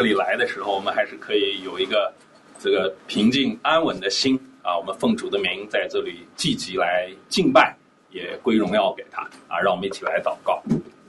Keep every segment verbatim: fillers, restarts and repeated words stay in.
这里来的时候，我们还是可以有一个这个平静安稳的心啊。我们奉主的名在这里积极来敬拜，也归荣耀给他啊。让我们一起来祷告。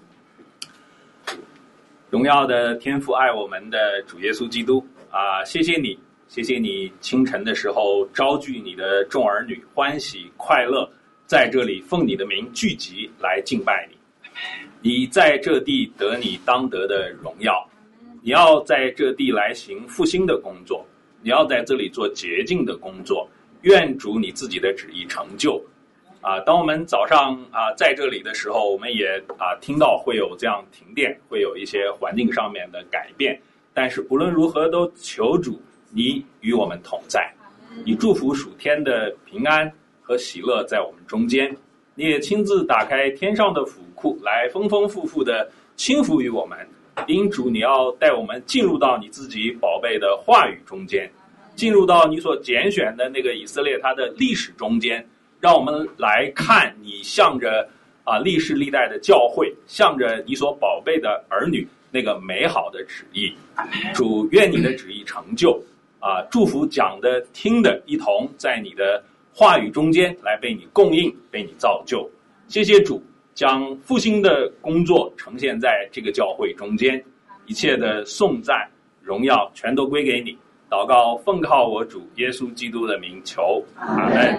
荣耀的天父，爱我们的主耶稣基督啊，谢谢你，谢谢你清晨的时候招聚你的众儿女，欢喜快乐，在这里奉你的名聚集来敬拜你。你在这地得你当得的荣耀，你要在这地来行复兴的工作，你要在这里做洁净的工作，愿主你自己的旨意成就。啊，当我们早上啊在这里的时候，我们也啊听到会有这样停电，会有一些环境上面的改变，但是无论如何都求主你与我们同在，你祝福属天的平安和喜乐在我们中间，你也亲自打开天上的府库，来丰丰富富的倾福于我们。因主你要带我们进入到你自己宝贝的话语中间，进入到你所拣选的那个以色列它的历史中间，让我们来看你向着啊历世历代的教会，向着你所宝贝的儿女那个美好的旨意。主愿你的旨意成就啊！祝福讲的听的一同在你的话语中间来被你供应，被你造就。谢谢主，将复兴的工作呈现在这个教会中间，一切的颂赞荣耀全都归给你。祷告奉靠我主耶稣基督的名求，阿们。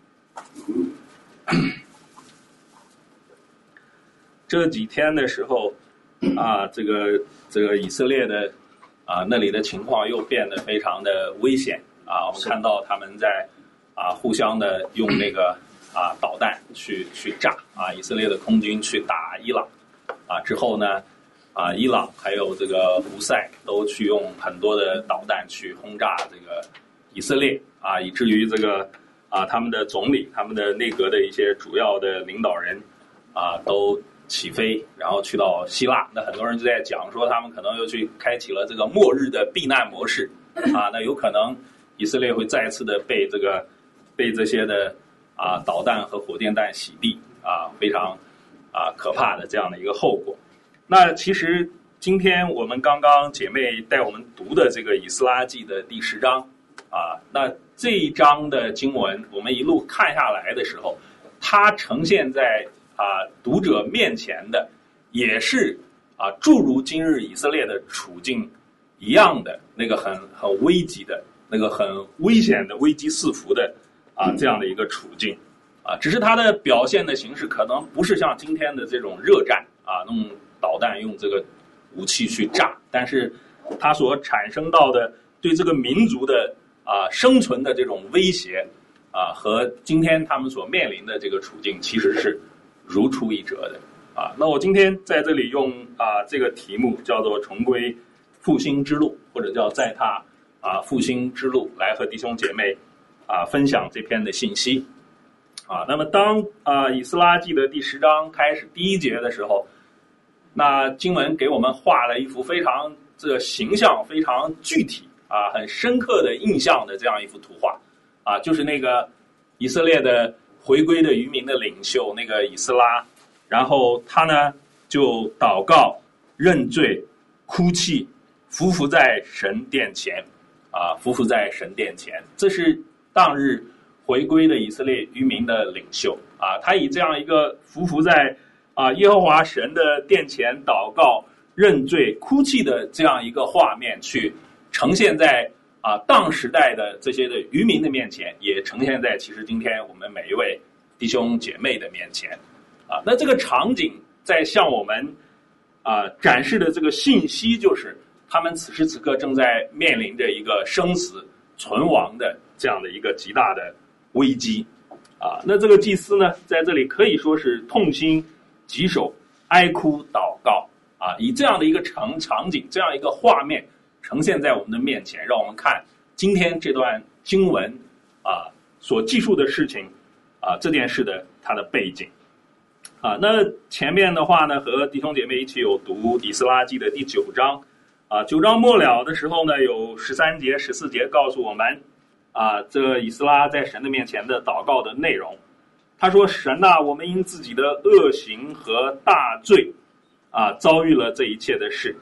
这几天的时候啊，这个这个以色列的啊那里的情况又变得非常的危险啊。我们看到他们在啊互相的用那个啊导弹去去炸啊，以色列的空军去打伊朗啊，之后呢啊伊朗还有这个胡塞都去用很多的导弹去轰炸这个以色列啊，以至于这个啊他们的总理、他们的内阁的一些主要的领导人啊都起飞，然后去到希腊。那很多人就在讲说，他们可能又去开启了这个末日的避难模式啊，那有可能以色列会再次的被这个被这些的啊导弹和火箭弹洗地啊，非常啊可怕的这样的一个后果。那其实今天我们刚刚姐妹带我们读的这个以斯拉记的第十章啊，那这一章的经文我们一路看下来的时候，它呈现在啊读者面前的也是啊诸如今日以色列的处境一样的那个很很危急的那个很危险的危机四伏的啊这样的一个处境啊，只是它的表现的形式可能不是像今天的这种热战啊，用导弹用这个武器去炸，但是它所产生到的对这个民族的啊生存的这种威胁啊，和今天他们所面临的这个处境其实是如出一辙的啊。那我今天在这里用啊这个题目叫做重归复兴之路，或者叫在踏啊复兴之路，来和弟兄姐妹啊分享这篇的信息啊。那么当啊以斯拉记的第十章开始第一节的时候，那经文给我们画了一幅非常这个形象非常具体啊很深刻的印象的这样一幅图画啊，就是那个以色列的回归的渔民的领袖那个以斯拉，然后他呢就祷告认罪哭泣，匍匐在神殿前啊，匍匐在神殿前，这是当日回归的以色列渔民的领袖啊，他以这样一个匍匐在啊耶和华神的殿前祷告认罪哭泣的这样一个画面，去呈现在啊当时代的这些的渔民的面前，也呈现在其实今天我们每一位弟兄姐妹的面前啊。那这个场景在向我们啊展示的这个信息，就是他们此时此刻正在面临着一个生死存亡的这样的一个极大的危机啊。那这个祭司呢，在这里可以说是痛心疾首，哀哭祷告啊，以这样的一个场场景，这样一个画面呈现在我们的面前，让我们看今天这段经文啊所记述的事情啊，这件事的它的背景啊。那前面的话呢，和弟兄姐妹一起有读以斯拉记的第九章啊，九章末了的时候呢，有十三节、十四节告诉我们啊，这以斯拉在神的面前的祷告的内容。他说：“神啊，我们因自己的恶行和大罪啊，遭遇了这一切的事。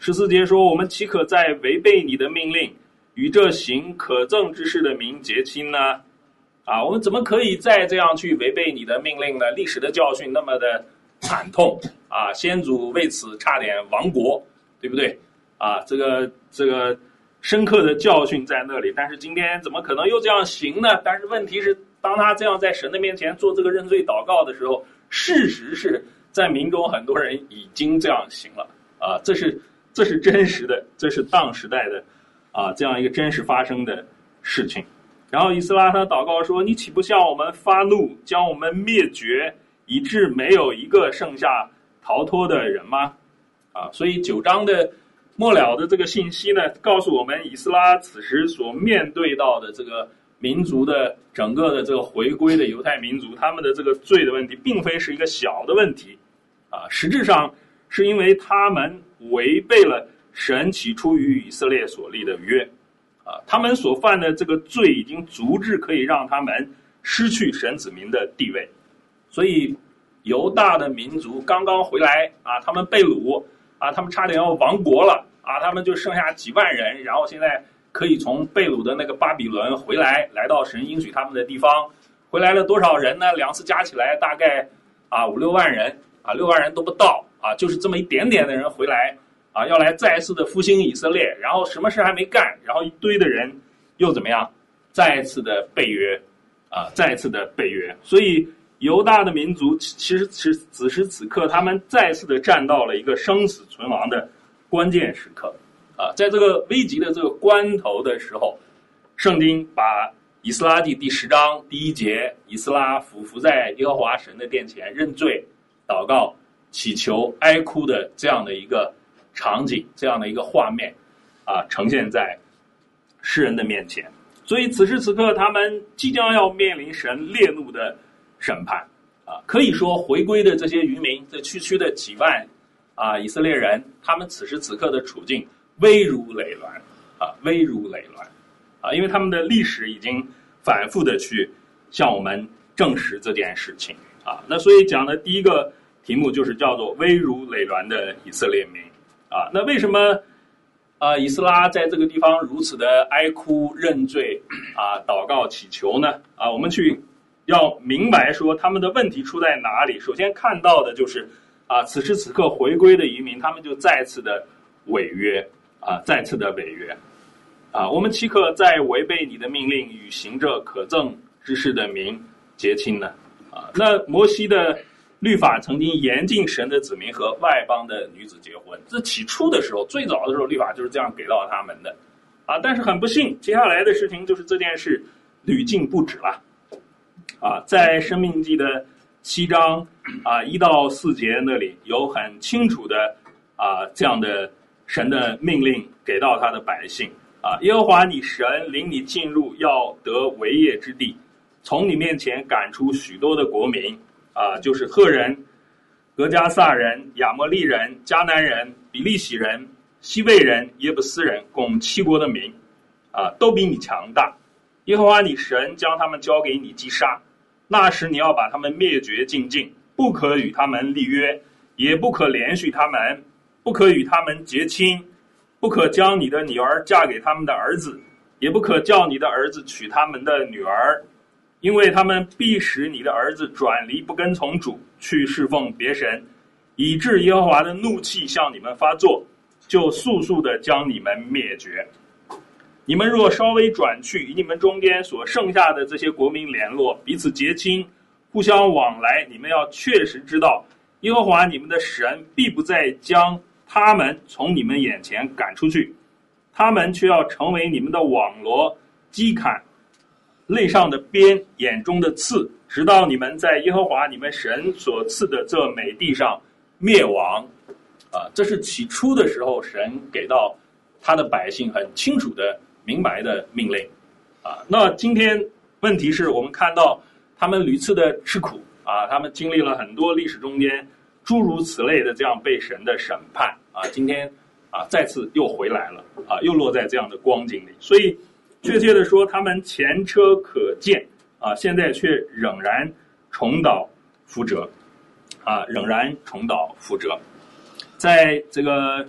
十四节说，我们岂可再违背你的命令，与这行可憎之事的民结亲呢？啊，我们怎么可以再这样去违背你的命令呢？历史的教训那么的惨痛啊，先祖为此差点亡国，对不对？啊，这个这个深刻的教训在那里，但是今天怎么可能又这样行呢？但是问题是，当他这样在神的面前做这个认罪祷告的时候，事实是在民中很多人已经这样行了啊，这是这是真实的，这是当时代的啊这样一个真实发生的事情。然后以斯拉他祷告说，你岂不向我们发怒，将我们灭绝，以致没有一个剩下逃脱的人吗？啊，所以九章的末了的这个信息呢，告诉我们以斯拉此时所面对到的这个民族的整个的这个回归的犹太民族，他们的这个罪的问题并非是一个小的问题啊，实质上是因为他们违背了神起初与以色列所立的约啊，他们所犯的这个罪已经足至可以让他们失去神子民的地位。所以犹大的民族刚刚回来啊，他们被掳啊，他们差点要亡国了啊，他们就剩下几万人，然后现在可以从被掳的那个巴比伦回来，来到神应许他们的地方。回来了多少人呢？两次加起来大概啊五六万人啊，六万人都不到啊，就是这么一点点的人回来啊，要来再次的复兴以色列，然后什么事还没干，然后一堆的人又怎么样？再次的背约啊，再次的背约。所以犹大的民族其实此此时此刻，他们再次的站到了一个生死存亡的关键时刻啊，在这个危急的这个关头的时候，圣经把以斯拉记第十章第一节，以斯拉俯伏在耶和华神的殿前认罪、祷告、祈求、哀哭的这样的一个场景，这样的一个画面啊，呈现在世人的面前。所以此时此刻，他们即将要面临神烈怒的审判啊，可以说回归的这些渔民，这区区的几万啊以色列人，他们此时此刻的处境危如累卵啊，危如累卵啊，因为他们的历史已经反复的去向我们证实这件事情啊。那所以讲的第一个题目就是叫做危如累卵的以色列民啊。那为什么啊以斯拉在这个地方如此的哀哭认罪啊，祷告祈求呢？啊，我们去要明白说他们的问题出在哪里。首先看到的就是啊，此时此刻回归的移民，他们就再次的违约啊，再次的违约啊。我们岂可再违背你的命令，与行着可憎之事的民结亲呢？啊，那摩西的律法曾经严禁神的子民和外邦的女子结婚，这起初的时候，最早的时候律法就是这样给到他们的啊。但是很不幸，接下来的事情就是这件事屡禁不止了。啊，在申命记的七章啊一到四节那里有很清楚的啊这样的神的命令给到他的百姓啊，耶和华你神领你进入要得为业之地，从你面前赶出许多的国民啊，就是赫人、格加撒人、亚摩利人、迦南人、比利洗人、西魏人、耶布斯人，共七国的民啊，都比你强大。耶和华你神将他们交给你击杀。那时你要把他们灭绝尽尽，不可与他们立约，也不可连续他们，不可与他们结亲，不可将你的女儿嫁给他们的儿子，也不可叫你的儿子娶他们的女儿，因为他们必使你的儿子转离不跟从主，去侍奉别神，以致耶和华的怒气向你们发作，就速速的将你们灭绝。你们若稍微转去，与你们中间所剩下的这些国民联络，彼此结亲，互相往来，你们要确实知道，耶和华你们的神必不再将他们从你们眼前赶出去，他们却要成为你们的网罗、击砍、肋上的鞭、眼中的刺，直到你们在耶和华你们神所赐的这美地上灭亡。啊，这是起初的时候神给到他的百姓很清楚的明白的命令啊。那今天问题是我们看到他们屡次的吃苦啊，他们经历了很多历史中间诸如此类的这样被神的审判啊，今天啊再次又回来了啊，又落在这样的光景里。所以确切的说，他们前车可鉴啊，现在却仍然重蹈覆辙啊，仍然重蹈覆辙。在这个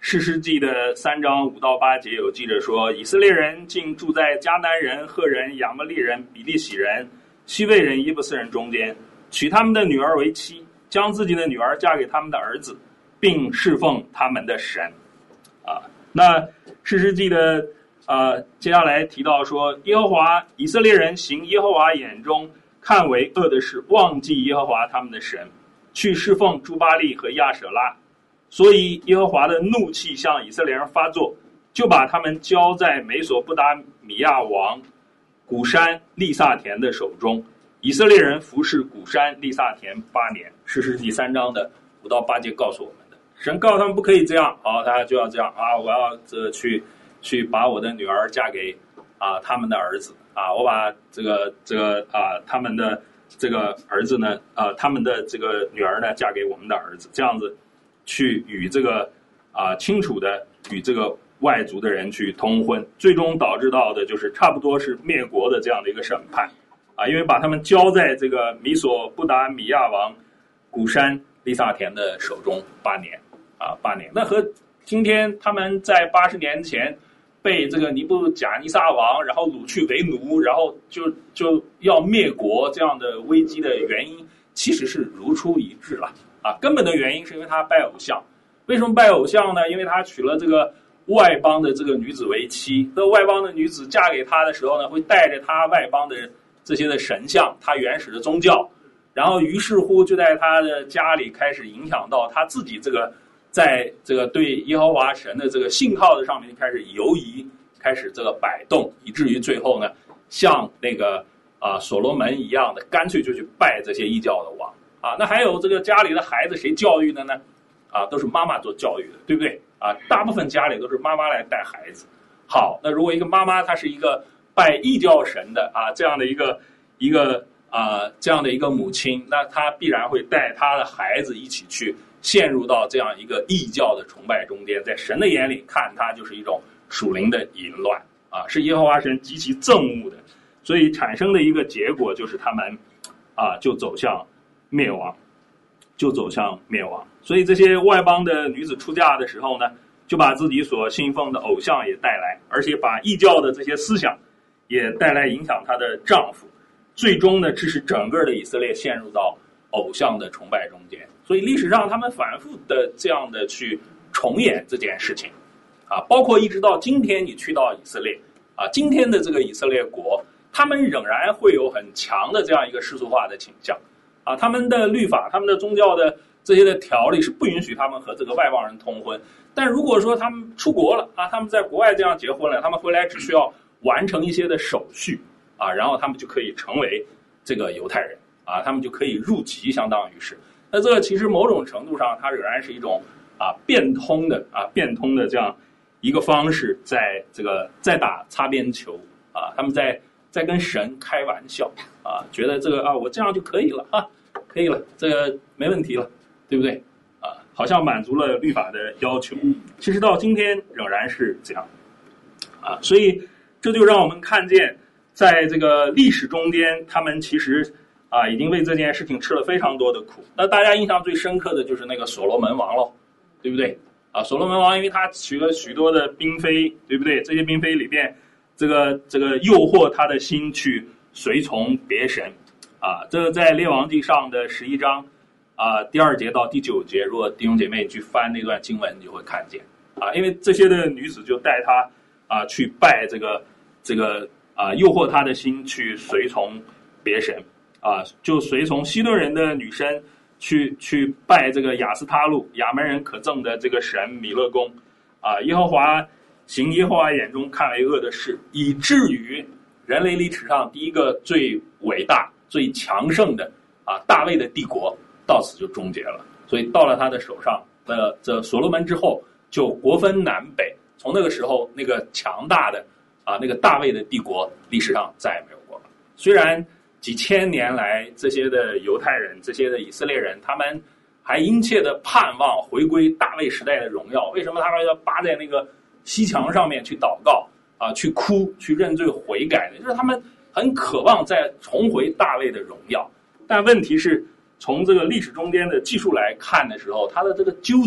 士师记的三章五到八节有记着说，以色列人竟住在迦南人、赫人、亚摩利人、比利洗人、西魏人、耶布斯人中间，娶他们的女儿为妻，将自己的女儿嫁给他们的儿子，并侍奉他们的神。啊，那士师记的呃接下来提到说，耶和华以色列人行耶和华眼中看为恶的事，忘记耶和华他们的神，去侍奉朱巴利和亚舍拉。所以耶和华的怒气向以色列人发作，就把他们交在美索不达米亚王古山利萨田的手中。以色列人服侍古山利萨田八年。士师记三章的五到八节告诉我们的，神告诉他们不可以这样，好，他就要这样啊！我要这个去去把我的女儿嫁给啊他们的儿子啊，我把这个这个啊他们的这个儿子呢啊他们的这个女儿呢嫁给我们的儿子，这样子。去与这个啊、呃、清楚的与这个外族的人去通婚，最终导致到的就是差不多是灭国的这样的一个审判啊，因为把他们交在这个米索不达米亚王古山利萨田的手中八年啊八年，那和今天他们在八十年前被这个尼布甲尼撒王然后掳去为奴，然后就就要灭国这样的危机的原因，其实是如出一辙了。啊，根本的原因是因为他拜偶像。为什么拜偶像呢？因为他娶了这个外邦的这个女子为妻，这外邦的女子嫁给他的时候呢，会带着他外邦的这些的神像，他原始的宗教，然后于是乎就在他的家里开始影响到他自己这个在这个对耶和华神的这个信号的上面开始游移，开始这个摆动，以至于最后呢，像那个啊所罗门一样的，干脆就去拜这些异教的王。啊，那还有这个家里的孩子谁教育的呢？啊，都是妈妈做教育的，对不对？啊，大部分家里都是妈妈来带孩子。好，那如果一个妈妈她是一个拜异教神的啊，这样的一个一个啊这样的一个母亲，那她必然会带她的孩子一起去陷入到这样一个异教的崇拜中间，在神的眼里看它就是一种属灵的淫乱啊，是耶和华神极其憎恶的，所以产生的一个结果就是他们啊就走向灭亡，就走向灭亡。所以这些外邦的女子出嫁的时候呢，就把自己所信奉的偶像也带来，而且把异教的这些思想也带来影响她的丈夫，最终呢，致使整个的以色列陷入到偶像的崇拜中间。所以历史上他们反复的这样的去重演这件事情啊，包括一直到今天你去到以色列啊，今天的这个以色列国，他们仍然会有很强的这样一个世俗化的倾向。啊，他们的律法、他们的宗教的这些的条例是不允许他们和这个外邦人通婚。但如果说他们出国了啊，他们在国外这样结婚了，他们回来只需要完成一些的手续啊，然后他们就可以成为这个犹太人啊，他们就可以入籍，相当于是。那这个其实某种程度上，它仍然是一种啊变通的啊变通的这样一个方式，在这个在打擦边球啊，他们在在跟神开玩笑啊，觉得这个啊我这样就可以了啊。可以了，这个没问题了，对不对？啊，好像满足了律法的要求。其实到今天仍然是这样，啊，所以这就让我们看见，在这个历史中间，他们其实啊已经为这件事情吃了非常多的苦。那大家印象最深刻的就是那个所罗门王咯，对不对？啊，所罗门王因为他娶了许多的嫔妃，对不对？这些嫔妃里边，这个这个诱惑他的心去随从别神。啊，这个在列王记上的十一章啊第二节到第九节，如果弟兄姐妹去翻那段经文，你就会看见啊，因为这些的女子就带他啊去拜这个这个啊诱惑他的心去随从别神啊，就随从西顿人的女生去去拜这个亚斯他路亚门人可憎的这个神米勒公啊，耶和华行耶和华眼中看为恶的事，以至于人类历史上第一个最伟大最强盛的啊，大卫的帝国到此就终结了。所以到了他的手上的这所罗门之后，就国分南北。从那个时候，那个强大的啊，那个大卫的帝国，历史上再也没有过了。虽然几千年来，这些的犹太人、这些的以色列人，他们还殷切的盼望回归大卫时代的荣耀。为什么他们要扒在那个西墙上面去祷告啊，去哭，去认罪悔改呢？就是他们很渴望再重回大卫的荣耀，但问题是从这个历史中间的技术来看的时候，他的这个纠结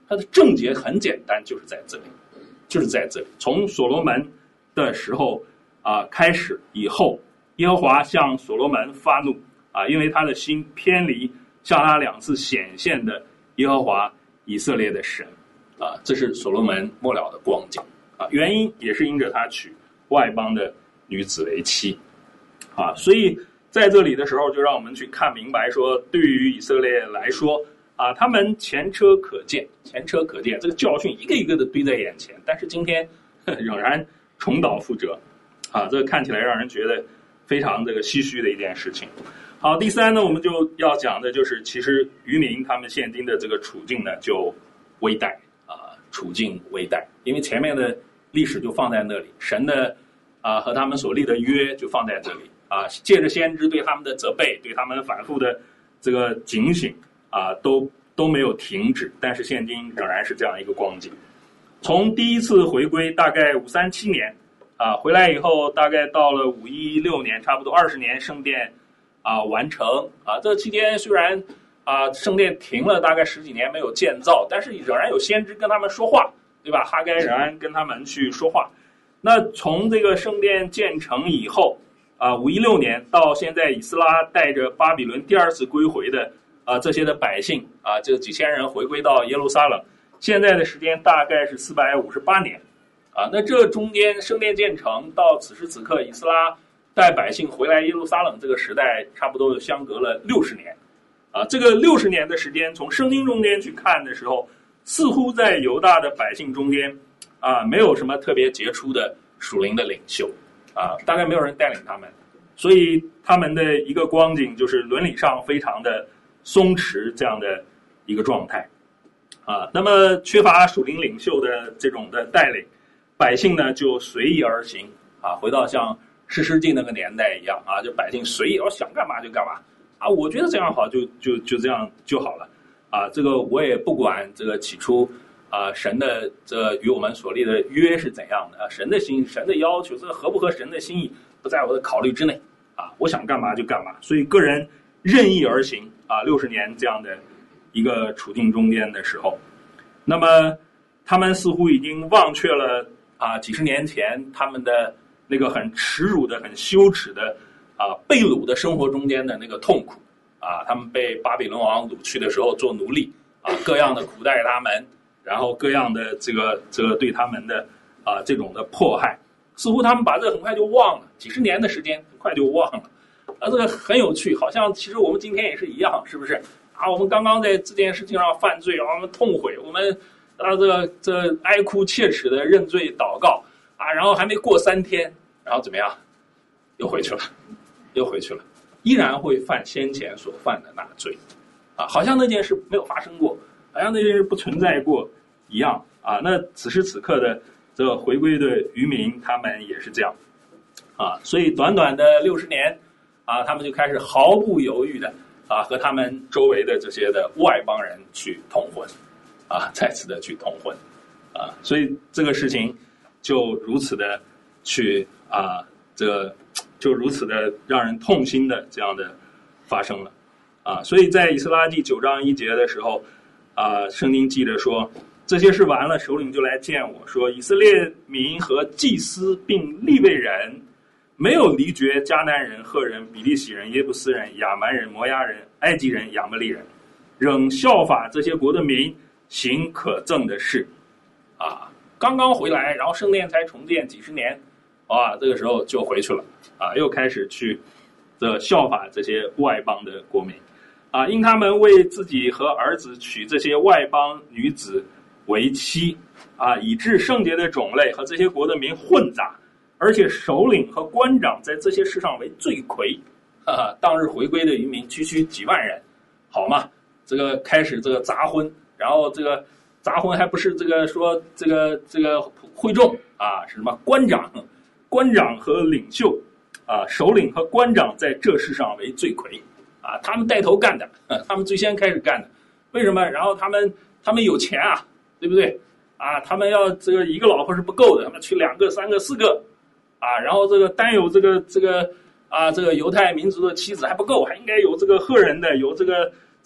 他的症结很简单，就是在这里，就是在这里。从所罗门的时候啊、呃、开始以后，耶和华向所罗门发怒啊、呃，因为他的心偏离向他两次显现的耶和华以色列的神啊、呃，这是所罗门末了的光景啊、呃。原因也是因着他娶外邦的女子为妻啊，所以在这里的时候，就让我们去看明白说，对于以色列来说啊，他们前车可鉴，前车可鉴，这个教训一个一个的堆在眼前，但是今天呵仍然重蹈覆辙啊，这个看起来让人觉得非常这个唏嘘的一件事情。好，第三呢，我们就要讲的就是，其实渔民他们现今的这个处境呢，就危殆啊，处境危殆，因为前面的历史就放在那里，神的啊和他们所立的约就放在这里啊，借着先知对他们的责备，对他们反复的这个警醒啊，都都没有停止，但是现今仍然是这样一个光景。从第一次回归大概五三七年啊，回来以后大概到了五一六年，差不多二十年圣殿啊完成啊，这期间虽然啊圣殿停了大概十几年没有建造，但是仍然有先知跟他们说话，对吧？哈该仍然跟他们去说话。那从这个圣殿建成以后啊，五一六年到现在，以斯拉带着巴比伦第二次归回的啊这些的百姓啊，这几千人回归到耶路撒冷，现在的时间大概是四百五十八年啊。那这中间圣殿建成到此时此刻，以斯拉带百姓回来耶路撒冷这个时代，差不多相隔了六十年啊。这个六十年的时间，从圣经中间去看的时候，似乎在犹大的百姓中间啊，没有什么特别杰出的属灵的领袖啊，大概没有人带领他们，所以他们的一个光景就是伦理上非常的松弛，这样的一个状态啊。那么缺乏属灵领袖的这种的带领，百姓呢就随意而行啊，回到像士师记那个年代一样啊，就百姓随意，我想干嘛就干嘛啊，我觉得这样好就就就这样就好了啊，这个我也不管这个起初啊，神的这与我们所立的约是怎样的啊？神的心，神的要求，这个合不合神的心意，不在我的考虑之内啊！我想干嘛就干嘛，所以个人任意而行啊！六十年这样的一个处境中间的时候，那么他们似乎已经忘却了啊，几十年前他们的那个很耻辱的、很羞耻的啊被掳的生活中间的那个痛苦啊！他们被巴比伦王掳去的时候做奴隶啊，各样的苦待他们。然后各样的这个这个对他们的啊这种的迫害，似乎他们把这个很快就忘了，几十年的时间很快就忘了，啊，这个很有趣，好像其实我们今天也是一样，是不是？啊，我们刚刚在这件事情上犯罪，我们痛悔，我们啊这个这哀哭切齿的认罪祷告啊，然后还没过三天，然后怎么样？又回去了，又回去了，依然会犯先前所犯的那罪，啊，好像那件事没有发生过。好像那些人不存在过一样啊！那此时此刻的这个回归的渔民，他们也是这样啊。所以短短的六十年啊，他们就开始毫不犹豫的啊，和他们周围的这些的外邦人去通婚啊，再次的去通婚啊。所以这个事情就如此的去啊，这个就如此的让人痛心的这样的发生了啊。所以在以斯拉记九章一节的时候。啊，圣经记着说，这些事完了，首领就来见我说，以色列民和祭司并利未人，没有离绝迦南人、赫人、比利洗人、耶布斯人、亚蛮人、摩押人、埃及人、亚摩利人，仍效法这些国的民，行可憎的事。啊，刚刚回来，然后圣殿才重建几十年，啊，这个时候就回去了，啊，又开始去这效法这些外邦的国民。啊，因他们为自己和儿子娶这些外邦女子为妻，啊，以致圣洁的种类和这些国的民混杂，而且首领和官长在这些事上为罪魁。哈哈，当日回归的渔民区区几万人，好嘛，这个开始这个杂婚，然后这个杂婚还不是这个说这个这个会众啊，是什么官长、官长和领袖啊，首领和官长在这事上为罪魁。啊，他们带头干的，他们最先开始干的，为什么？然后他们他们有钱啊，对不对？啊，他们要这个一个老婆是不够的，他们娶两个、三个、四个，啊，然后这个单有这个这个啊这个犹太民族的妻子还不够，还应该有这个赫人的，有这个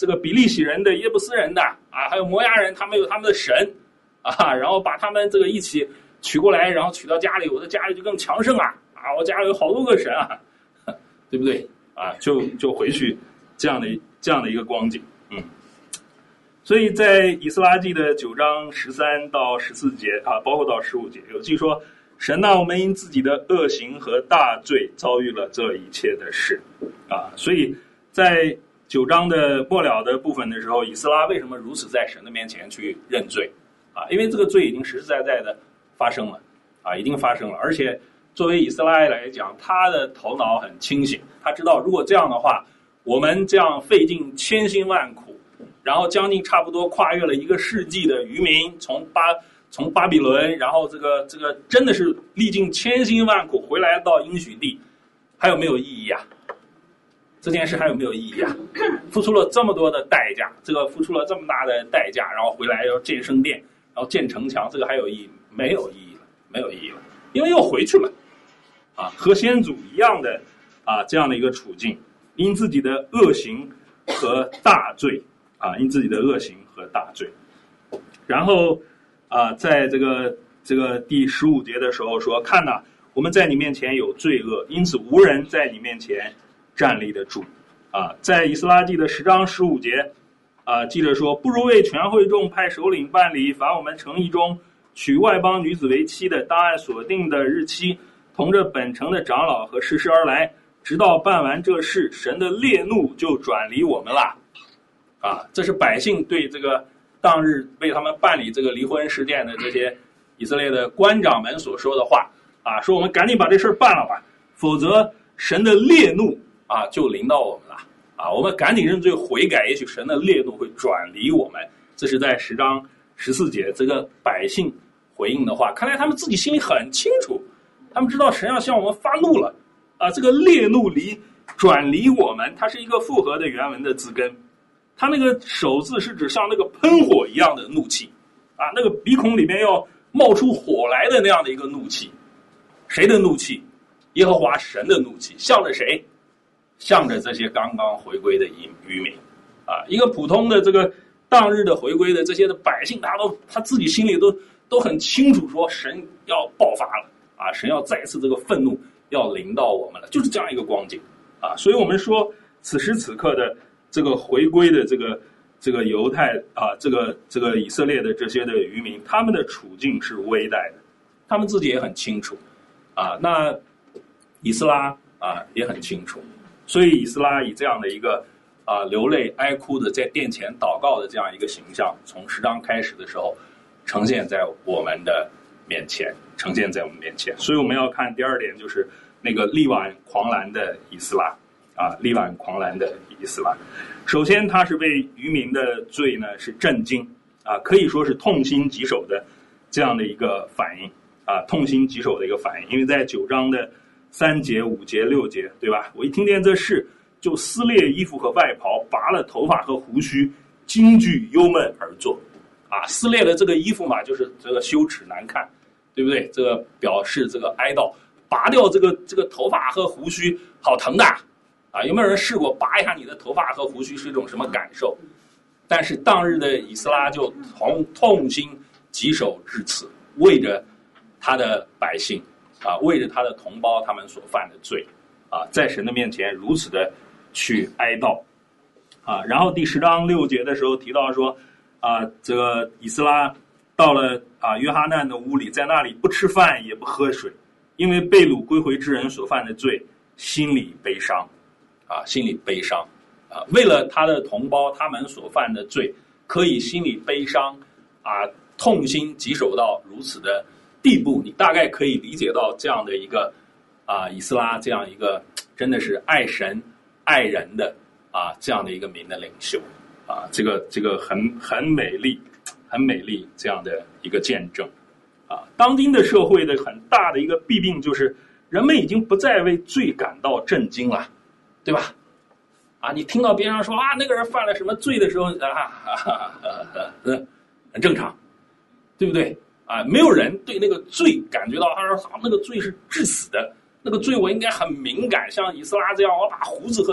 这个比利洗人的、耶布斯人的啊，还有摩押人，他们有他们的神啊，然后把他们这个一起娶过来，然后娶到家里，我的家里就更强盛啊啊，我家里有好多个神啊，对不对啊？就就回去这样的这样的一个光景，嗯。所以在以斯拉记的九章十三到十四节啊，包括到十五节，有记说，神呐，我们因自己的恶行和大罪遭遇了这一切的事啊。所以在九章的末了的部分的时候，以斯拉为什么如此在神的面前去认罪啊？因为这个罪已经实实在在的发生了啊，已经发生了。而且作为以斯拉来讲，他的头脑很清醒，他知道如果这样的话，我们这样费尽千辛万苦，然后将近差不多跨越了一个世纪的渔民，从巴从巴比伦，然后这个这个真的是历尽千辛万苦回来到应许地，还有没有意义啊？这件事还有没有意义啊？付出了这么多的代价，这个付出了这么大的代价，然后回来要建圣殿，然后建城墙，这个还有意义？没有意义了，没有意义了，因为又回去了，啊，和先祖一样的啊这样的一个处境，因自己的恶行和大罪啊，因自己的恶行和大罪，然后啊，在这个这个第十五节的时候说，看哪，我们在你面前有罪恶，因此无人在你面前站立得住啊。在以斯拉记的十章十五节啊，记着说，不如为全会众派首领办理，凡我们城邑中娶外邦女子为妻的，当按所定的日期，同着本城的长老和士师而来，直到办完这事，神的烈怒就转离我们了啊。这是百姓对这个当日为他们办理这个离婚事件的这些以色列的官长们所说的话啊，说我们赶紧把这事办了吧，否则神的烈怒啊就临到我们了啊，我们赶紧认罪悔改，也许神的烈怒会转离我们。这是在十章十四节这个百姓回应的话，看来他们自己心里很清楚，他们知道神要向我们发怒了啊，这个烈怒离转离我们，它是一个复合的原文的字根，它那个手字是指像那个喷火一样的怒气啊，那个鼻孔里面要冒出火来的那样的一个怒气。谁的怒气？耶和华神的怒气。向着谁？向着这些刚刚回归的渔民啊，一个普通的这个当日的回归的这些的百姓，他都他自己心里都都很清楚，说神要爆发了啊，神要再次这个愤怒要临到我们了，就是这样一个光景啊。所以我们说，此时此刻的这个回归的这个这个犹太啊，这个这个以色列的这些的渔民，他们的处境是危殆的，他们自己也很清楚啊。那以斯拉啊也很清楚，所以以斯拉以这样的一个啊流泪哀哭的在殿前祷告的这样一个形象，从十章开始的时候呈现在我们的面前，呈现在我们面前。所以我们要看第二点，就是那个力挽狂澜的以斯拉啊，力挽狂澜的以斯拉。首先，他是被渔民的罪呢是震惊啊，可以说是痛心疾首的这样的一个反应啊，痛心疾首的一个反应。因为在九章的三节、五节、六节，对吧？我一听见这事，就撕裂衣服和外袍，拔了头发和胡须，惊惧忧闷而坐。啊，撕裂了这个衣服嘛，就是这个羞耻难看，对不对？这个表示这个哀悼。拔掉这个这个头发和胡须，好疼的啊！有没有人试过拔一下你的头发和胡须是一种什么感受？但是当日的以斯拉就痛痛心疾首至此，为着他的百姓啊，为着他的同胞他们所犯的罪啊，在神的面前如此的去哀悼啊。然后第十章六节的时候提到说啊，这个以斯拉到了啊约哈难的屋里，在那里不吃饭也不喝水，因为被掳归回之人所犯的罪，心里悲伤啊，心里悲伤啊，为了他的同胞他们所犯的罪，可以心里悲伤啊，痛心疾首到如此的地步，你大概可以理解到这样的一个啊以斯拉这样一个真的是爱神爱人的啊这样的一个民的领袖啊，这个这个很很美丽很美丽这样的一个见证啊。当今的社会的很大的一个弊病就是，人们已经不再为罪感到震惊了，对吧？啊，你听到别人说啊那个人犯了什么罪的时候啊，哈哈哈哈很正常，对不对？啊，没有人对那个罪感觉到他说啊那个罪是致死的，那个罪我应该很敏感，像以斯拉这样，我把胡子和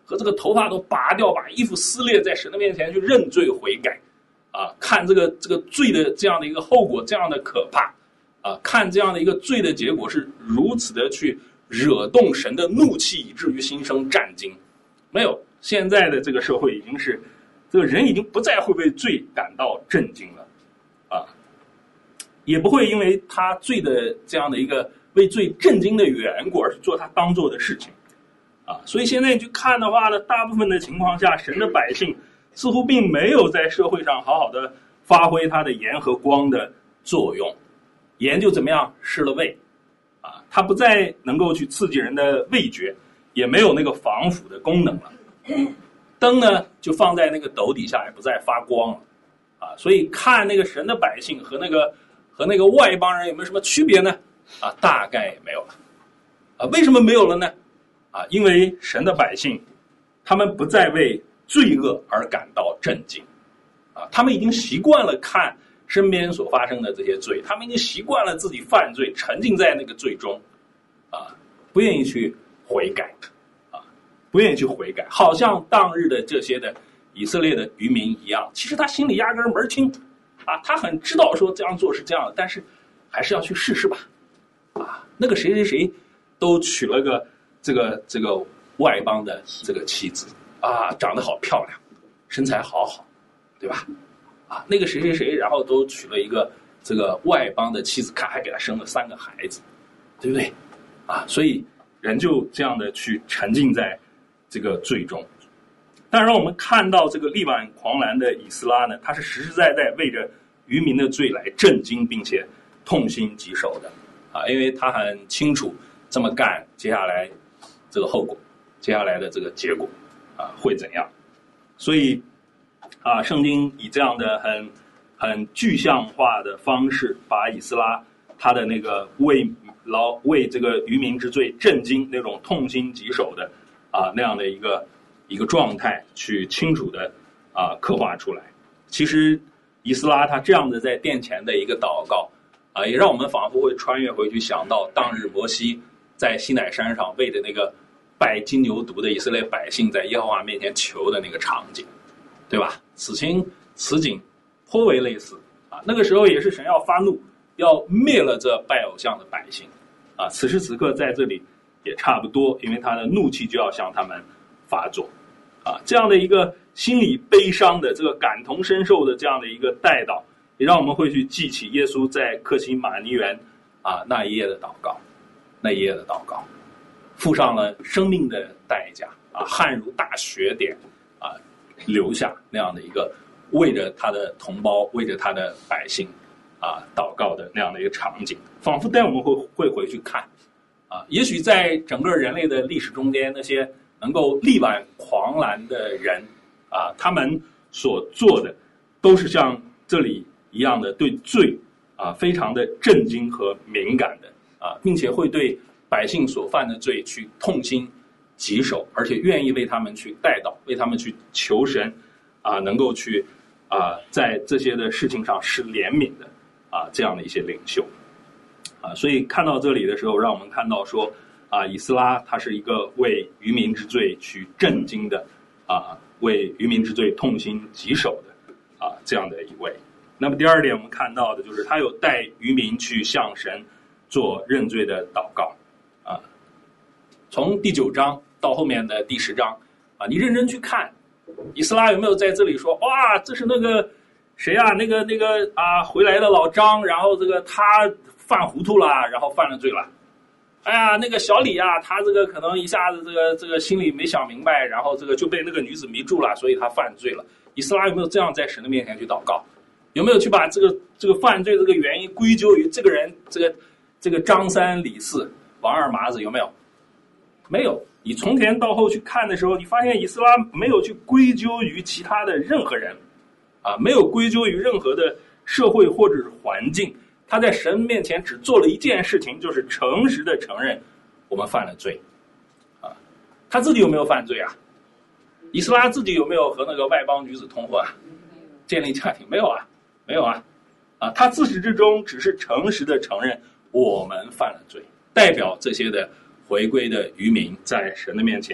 和这个头发都拔掉，把衣服撕裂，在神的面前去认罪悔改，啊，看这个这个罪的这样的一个后果，这样的可怕，啊，看这样的一个罪的结果是如此的去惹动神的怒气，以至于心生战惊。没有，现在的这个社会已经是，这个人已经不再会为罪感到震惊了，啊，也不会因为他罪的这样的一个为罪震惊的缘故而去做他当做的事情。啊，所以现在你去看的话呢，大部分的情况下，神的百姓似乎并没有在社会上好好的发挥它的盐和光的作用。盐就怎么样失了味，啊，它不再能够去刺激人的味觉，也没有那个防腐的功能了。灯呢就放在那个斗底下，也不再发光了，啊，所以看那个神的百姓和那个和那个外邦人有没有什么区别呢？啊，大概也没有了。啊，为什么没有了呢？啊，因为神的百姓，他们不再为罪恶而感到震惊，啊，他们已经习惯了看身边所发生的这些罪，他们已经习惯了自己犯罪，沉浸在那个罪中，啊，不愿意去悔改，啊，不愿意去悔改，好像当日的这些的以色列的渔民一样，其实他心里压根儿门儿清，啊，他很知道说这样做是这样的，但是还是要去试试吧，啊，那个谁谁谁都娶了个。这个这个外邦的这个妻子啊，长得好漂亮，身材好好，对吧？啊，那个谁谁谁，然后都娶了一个这个外邦的妻子，看还给他生了三个孩子，对不对？啊，所以人就这样的去沉浸在这个罪中。但让我们看到这个力挽狂澜的以斯拉呢，他是实实在在为着渔民的罪来震惊，并且痛心疾首的啊，因为他很清楚这么干，接下来。这个后果，接下来的这个结果，啊，会怎样？所以，啊，圣经以这样的很很具象化的方式，把以斯拉他的那个为劳为这个渔民之罪震惊那种痛心疾首的啊那样的一个一个状态，去清楚的啊刻画出来。其实，以斯拉他这样的在殿前的一个祷告，啊，也让我们仿佛会穿越回去，想到当日摩西在西乃山上为的那个。拜金牛犊的以色列百姓在耶和华面前求的那个场景，对吧？此情此景颇为类似啊。那个时候也是神要发怒，要灭了这拜偶像的百姓啊。此时此刻在这里也差不多，因为他的怒气就要向他们发作啊。这样的一个心里悲伤的、这个感同身受的这样的一个代祷，也让我们会去记起耶稣在客西马尼园啊那一夜的祷告，那一夜的祷告。付上了生命的代价啊，汗如大雪点啊，留下那样的一个为着他的同胞、为着他的百姓啊祷告的那样的一个场景，仿佛带我们会会回去看啊。也许在整个人类的历史中间，那些能够力挽狂澜的人啊，他们所做的都是像这里一样的对罪啊非常的震惊和敏感的啊，并且会对。百姓所犯的罪去痛心疾首，而且愿意为他们去代祷，为他们去求神啊，能够去啊，在这些的事情上施怜悯的啊，这样的一些领袖啊，所以看到这里的时候，让我们看到说啊，以斯拉他是一个为渔民之罪去震惊的啊，为渔民之罪痛心疾首的啊这样的一位。那么第二点，我们看到的就是他有带渔民去向神做认罪的祷告。啊，从第九章到后面的第十章，啊，你认真去看，以斯拉有没有在这里说，哇，这是那个谁啊，那个那个啊回来的老张，然后这个他犯糊涂了，然后犯了罪了。哎呀，那个小李啊，他这个可能一下子这个这个心里没想明白，然后这个就被那个女子迷住了，所以他犯罪了。以斯拉有没有这样在神的面前去祷告？有没有去把这个这个犯罪这个原因归咎于这个人，这个这个张三李四？王二麻子有没有？没有。你从前到后去看的时候，你发现以斯拉没有去归咎于其他的任何人，啊，没有归咎于任何的社会或者是环境。他在神面前只做了一件事情，就是诚实的承认我们犯了罪，啊，他自己有没有犯罪啊？以斯拉自己有没有和那个外邦女子通婚啊？建立家庭没有啊？没有啊？啊，他自始至终只是诚实的承认我们犯了罪。代表这些的回归的渔民在神的面前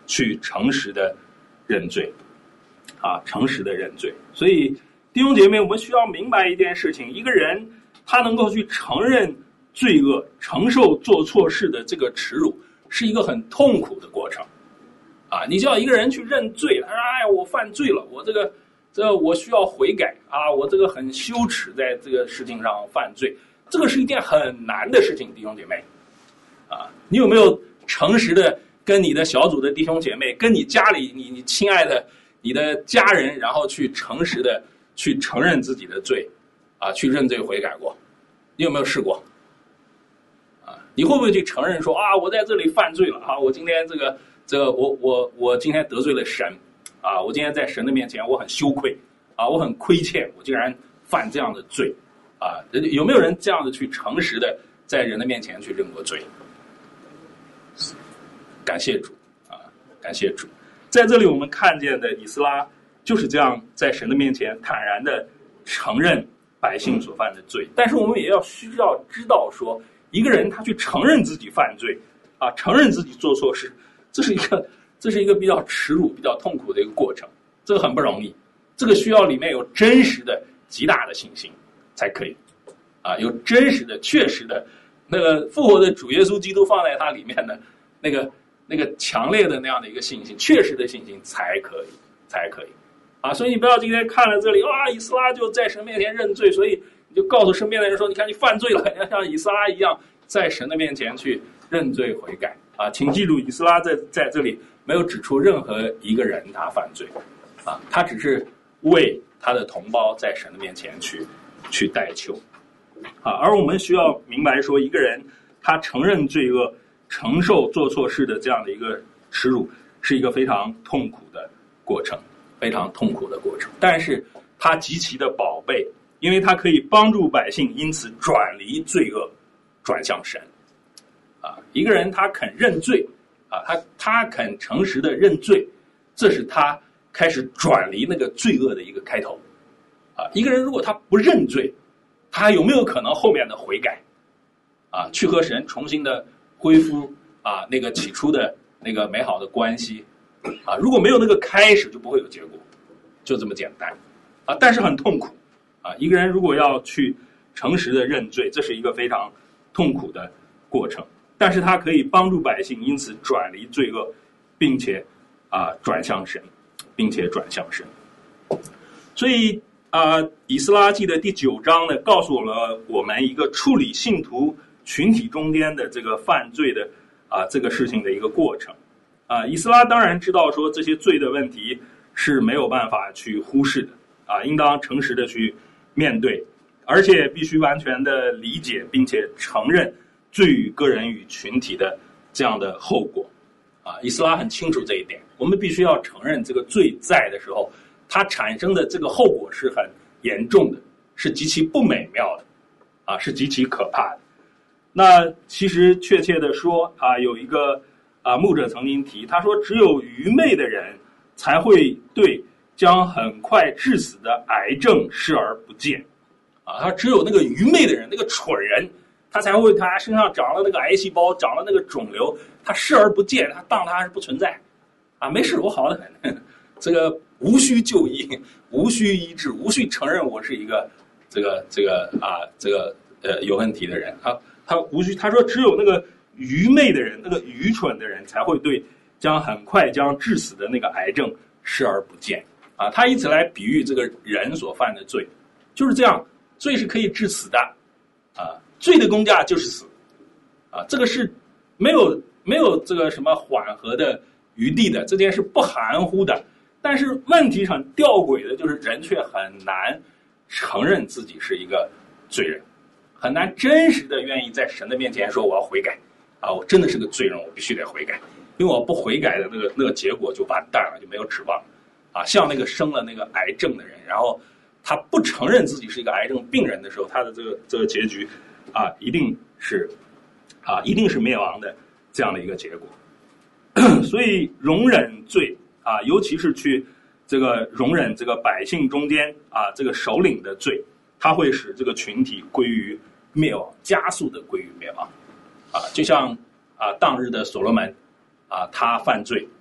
去诚实的认罪，啊，诚实的认罪。所以弟兄姐妹，我们需要明白一件事情：一个人他能够去承认罪恶，承受做错事的这个耻辱，是一个很痛苦的过程。啊，你叫一个人去认罪，他说：“哎，我犯罪了，我这个这我需要悔改啊，我这个很羞耻，在这个事情上犯罪。”这个是一件很难的事情，弟兄姐妹。啊，你有没有诚实的跟你的小组的弟兄姐妹，跟你家里你你亲爱的你的家人，然后去诚实的去承认自己的罪，啊，去认罪悔改过？你有没有试过？啊，你会不会去承认说啊，我在这里犯罪了啊，我今天这个这个我我我今天得罪了神，啊，我今天在神的面前我很羞愧，啊，我很亏欠，我竟然犯这样的罪，啊，有没有人这样的去诚实的在人的面前去认过罪？感谢主啊，感谢主。在这里我们看见的以斯拉就是这样在神的面前坦然的承认百姓所犯的罪。但是我们也要需要知道说，一个人他去承认自己犯罪啊，承认自己做错事，这是一个这是一个比较耻辱比较痛苦的一个过程，这个很不容易，这个需要里面有真实的极大的信心才可以啊，有真实的确实的那个复活的主耶稣基督放在它里面的那个那个强烈的那样的一个信心，确实的信心才可以，才可以，啊！所以你不要今天看了这里，哇，以斯拉就在神面前认罪，所以你就告诉身边的人说，你看你犯罪了，你要像以斯拉一样，在神的面前去认罪悔改啊！请记住，以斯拉在在这里没有指出任何一个人他犯罪，啊，他只是为他的同胞在神的面前去去代求，啊！而我们需要明白说，一个人他承认罪恶，承受做错事的这样的一个耻辱，是一个非常痛苦的过程，非常痛苦的过程。但是它极其的宝贝，因为它可以帮助百姓因此转离罪恶，转向神。啊，一个人他肯认罪，啊，他他肯诚实的认罪，这是他开始转离那个罪恶的一个开头。啊，一个人如果他不认罪，他有没有可能后面的悔改？啊，去和神重新的恢复啊，那个起初的那个美好的关系，啊，如果没有那个开始，就不会有结果，就这么简单，啊，但是很痛苦，啊，一个人如果要去诚实的认罪，这是一个非常痛苦的过程，但是它可以帮助百姓因此转离罪恶，并且啊转向神，并且转向神。所以啊，以斯拉记的第九章呢，告诉了我们一个处理信徒群体中间的这个犯罪的啊这个事情的一个过程，啊，以斯拉当然知道说这些罪的问题是没有办法去忽视的，啊，应当诚实的去面对，而且必须完全的理解并且承认罪与个人与群体的这样的后果，啊，以斯拉很清楚这一点，我们必须要承认这个罪在的时候，它产生的这个后果是很严重的，是极其不美妙的，啊，是极其可怕的。那其实确切的说啊，有一个啊牧者曾经提，他说只有愚昧的人才会对将很快致死的癌症视而不见，啊，他只有那个愚昧的人，那个蠢人，他才会他身上长了那个癌细胞，长了那个肿瘤，他视而不见，他当他是不存在，啊，没事，我好得很，这个无需就医，无需医治，无需承认我是一个这个这个啊这个呃有问题的人啊。他无需，他说只有那个愚昧的人，那个愚蠢的人才会对将很快将致死的那个癌症视而不见啊。他以此来比喻这个人所犯的罪，就是这样，罪是可以致死的啊，罪的工价就是死啊，这个是没有没有这个什么缓和的余地的，这件事不含糊的。但是问题上吊诡的就是人却很难承认自己是一个罪人。很难真实的愿意在神的面前说我要悔改啊，我真的是个罪人，我必须得悔改，因为我不悔改的那个那个结果就完蛋了，就没有指望了啊。像那个生了那个癌症的人，然后他不承认自己是一个癌症病人的时候，他的这个这个结局啊，一定是啊，一定是灭亡的这样的一个结果。所以容忍罪啊，尤其是去这个容忍这个百姓中间啊这个首领的罪，它会使这个群体归于灭亡，加速的归于灭亡，啊，就像啊当日的所罗门，啊他犯罪，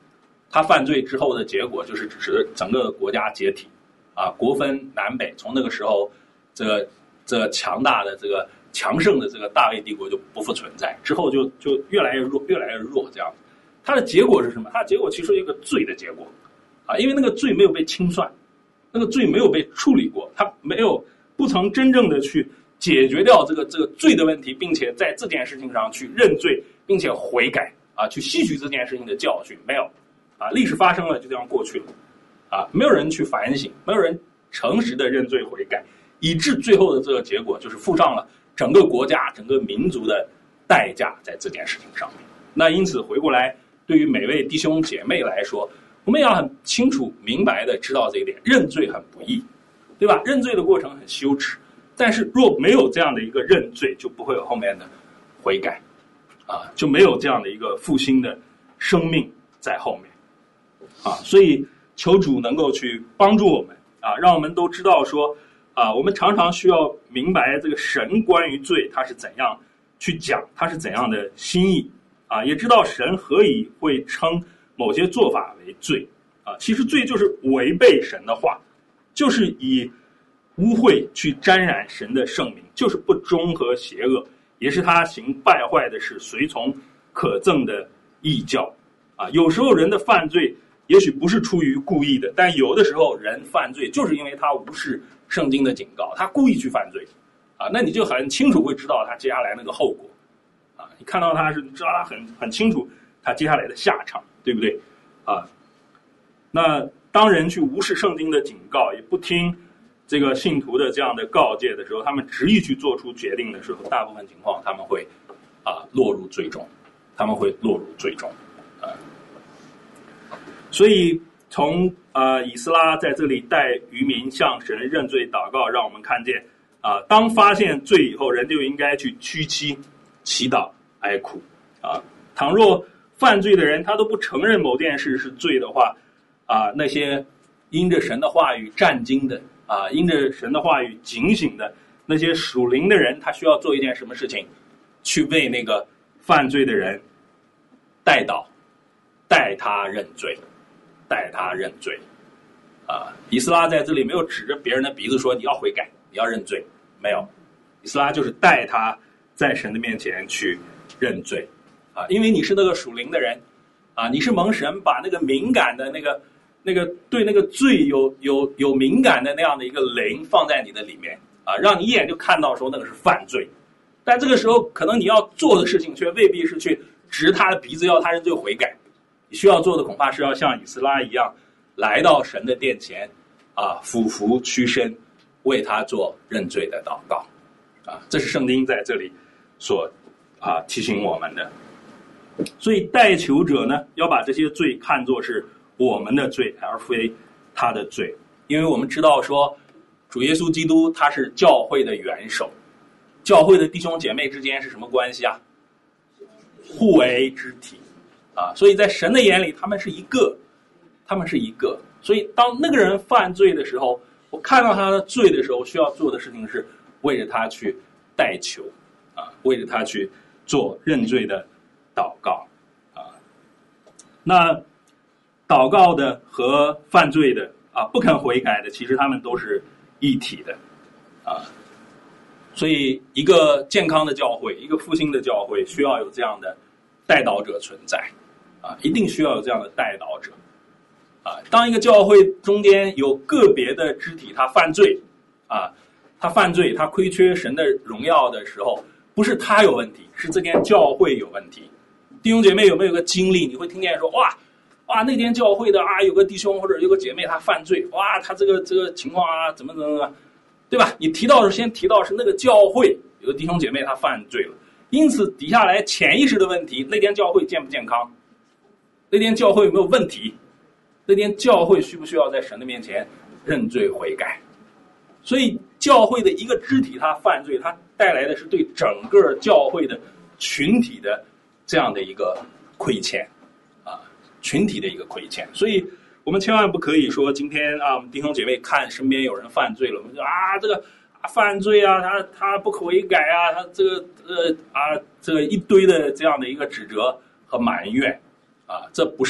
他犯罪之后的结果就是指整个国家解体，啊，国分南北。从那个时候，这个这个强大的这个强盛的这个大卫帝国就不复存在，之后就就越来越弱，越来越弱这样。它的结果是什么？它的结果其实是一个罪的结果，啊，因为那个罪没有被清算，那个罪没有被处理过，它没有不曾真正的去解决掉这个这个罪的问题，并且在这件事情上去认罪，并且悔改啊，去吸取这件事情的教训，没有啊，历史发生了就这样过去了，啊，没有人去反省，没有人诚实的认罪悔改，以致最后的这个结果就是付上了整个国家、整个民族的代价在这件事情上面。那因此回过来，对于每位弟兄姐妹来说，我们要很清楚明白的知道这一点，认罪很不易，对吧？认罪的过程很羞耻，但是若没有这样的一个认罪，就不会有后面的悔改，啊，就没有这样的一个复兴的生命在后面，啊，所以求主能够去帮助我们，啊，让我们都知道说，啊，我们常常需要明白这个神关于罪他是怎样去讲，他是怎样的心意，啊，也知道神何以会称某些做法为罪，啊，其实罪就是违背神的话，就是以污秽去沾染神的圣名，就是不忠和邪恶，也是他行败坏的事，随从可憎的异教，啊，有时候人的犯罪也许不是出于故意的，但有的时候人犯罪就是因为他无视圣经的警告，他故意去犯罪，啊，那你就很清楚会知道他接下来那个后果，啊，你看到他是知道他很很清楚他接下来的下场，对不对？啊，那当人去无视圣经的警告，也不听这个信徒的这样的告诫的时候，他们执意去做出决定的时候，大部分情况他们会啊落入最终，他们会落入最终，啊，所以从啊以斯拉在这里带渔民向神认罪祷告，让我们看见啊，当发现罪以后，人就应该去屈膝、祈祷、哀哭，啊，倘若犯罪的人他都不承认某件事是罪的话，啊，那些因着神的话语战惊的啊，因着神的话语警醒的那些属灵的人，他需要做一件什么事情？去为那个犯罪的人代祷，代他认罪，代他认罪。啊，以斯拉在这里没有指着别人的鼻子说你要悔改，你要认罪，没有。以斯拉就是带他在神的面前去认罪。啊，因为你是那个属灵的人，啊，你是蒙神把那个敏感的那个、那个对那个罪有有有敏感的那样的一个灵放在你的里面，啊，让你一眼就看到说那个是犯罪，但这个时候可能你要做的事情却未必是去指他的鼻子要他认罪悔改，你需要做的恐怕是要像以斯拉一样，来到神的殿前，啊，俯伏屈身，为他做认罪的祷告，啊，这是圣经在这里所啊提醒我们的。所以代求者呢，要把这些罪看作是我们的罪，而非他的罪。因为我们知道说，主耶稣基督他是教会的元首，教会的弟兄姐妹之间是什么关系啊？互为肢体啊！所以在神的眼里，他们是一个，他们是一个。所以当那个人犯罪的时候，我看到他的罪的时候，需要做的事情是为着他去代求啊，为着他去做认罪的祷告啊，那祷告的和犯罪的啊，不肯悔改的，其实他们都是一体的啊。所以，一个健康的教会，一个复兴的教会，需要有这样的代祷者存在啊，一定需要有这样的代祷者啊。当一个教会中间有个别的肢体他犯罪啊，他犯罪，他亏缺神的荣耀的时候，不是他有问题，是这间教会有问题。弟兄姐妹有没有个经历？你会听见说，哇哇，那间教会的啊，有个弟兄或者有个姐妹他犯罪，哇，他这个这个情况啊，怎么怎么怎么，对吧？你提到的先提到是那个教会有个弟兄姐妹他犯罪了，因此底下来潜意识的问题，那间教会健不健康？那间教会有没有问题？那间教会需不需要在神的面前认罪悔改？所以教会的一个肢体他犯罪，他带来的是对整个教会的群体的这样的一个亏欠啊，群体的一个亏欠。所以我们千万不可以说今天啊，我们弟兄姐妹看身边有人犯罪了，我们就啊这个啊犯罪啊，他他不可悔改啊，他这个呃啊这个一堆的这样的一个指责和埋怨啊，这不是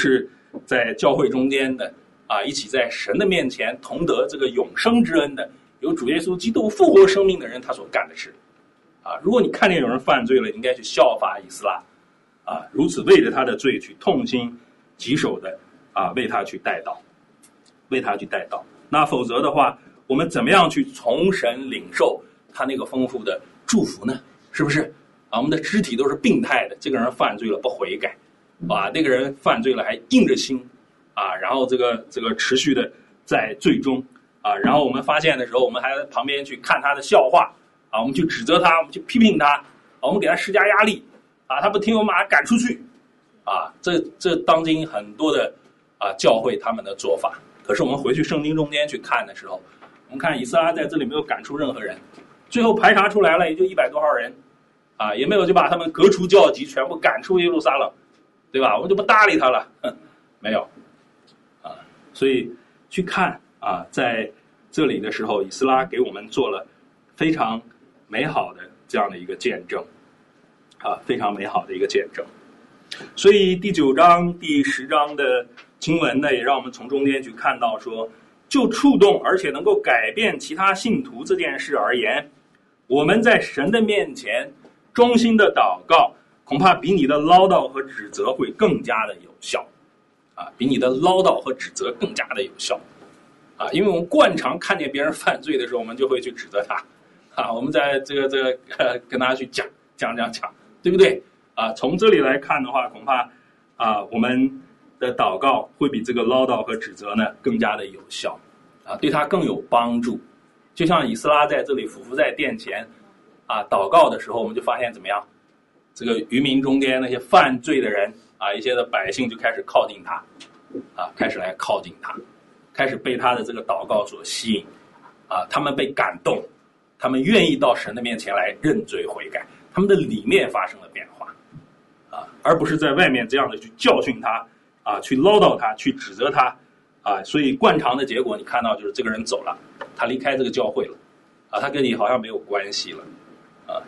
在教会中间的啊，一起在神的面前同得这个永生之恩的，有主耶稣基督复活生命的人，他所干的事啊。如果你看见有人犯罪了，你应该去效法以斯拉啊，如此为着他的罪去痛心疾首的啊，为他去代祷，为他去代祷。那否则的话，我们怎么样去从神领受他那个丰富的祝福呢？是不是啊？我们的肢体都是病态的，这个人犯罪了不悔改，啊，那个人犯罪了还硬着心，啊，然后这个这个持续的在罪中，啊，然后我们发现的时候，我们还在旁边去看他的笑话，啊，我们去指责他，我们去批评他，啊，我们给他施加压力，啊，他不听我们把他赶出去，啊，这这当今很多的啊教会他们的做法。可是我们回去圣经中间去看的时候，我们看以斯拉在这里没有赶出任何人，最后排查出来了也就一百多号人，啊，也没有就把他们革除教籍，全部赶出耶路撒冷，对吧？我们就不搭理他了，哼，没有，啊，所以去看啊，在这里的时候，以斯拉给我们做了非常美好的这样的一个见证，啊，非常美好的一个见证。所以第九章、第十章的经文呢，也让我们从中间去看到说，就触动而且能够改变其他信徒这件事而言，我们在神的面前衷心的祷告，恐怕比你的唠叨和指责会更加的有效，啊，比你的唠叨和指责更加的有效，啊，因为我们惯常看见别人犯罪的时候，我们就会去指责他，啊，我们在这个这个呃跟他去讲讲讲讲，对不对？啊，从这里来看的话，恐怕啊我们的祷告会比这个唠叨和指责呢更加的有效，啊，对他更有帮助。就像以斯拉在这里俯伏在殿前啊祷告的时候，我们就发现怎么样？这个渔民中间那些犯罪的人啊，一些的百姓就开始靠近他，啊，开始来靠近他，开始被他的这个祷告所吸引，啊，他们被感动，他们愿意到神的面前来认罪悔改，他们的里面发生了变化，啊，而不是在外面这样的去教训他，啊，去唠叨他，去指责他，啊，所以惯常的结果你看到就是这个人走了，他离开这个教会了，啊，他跟你好像没有关系了，啊。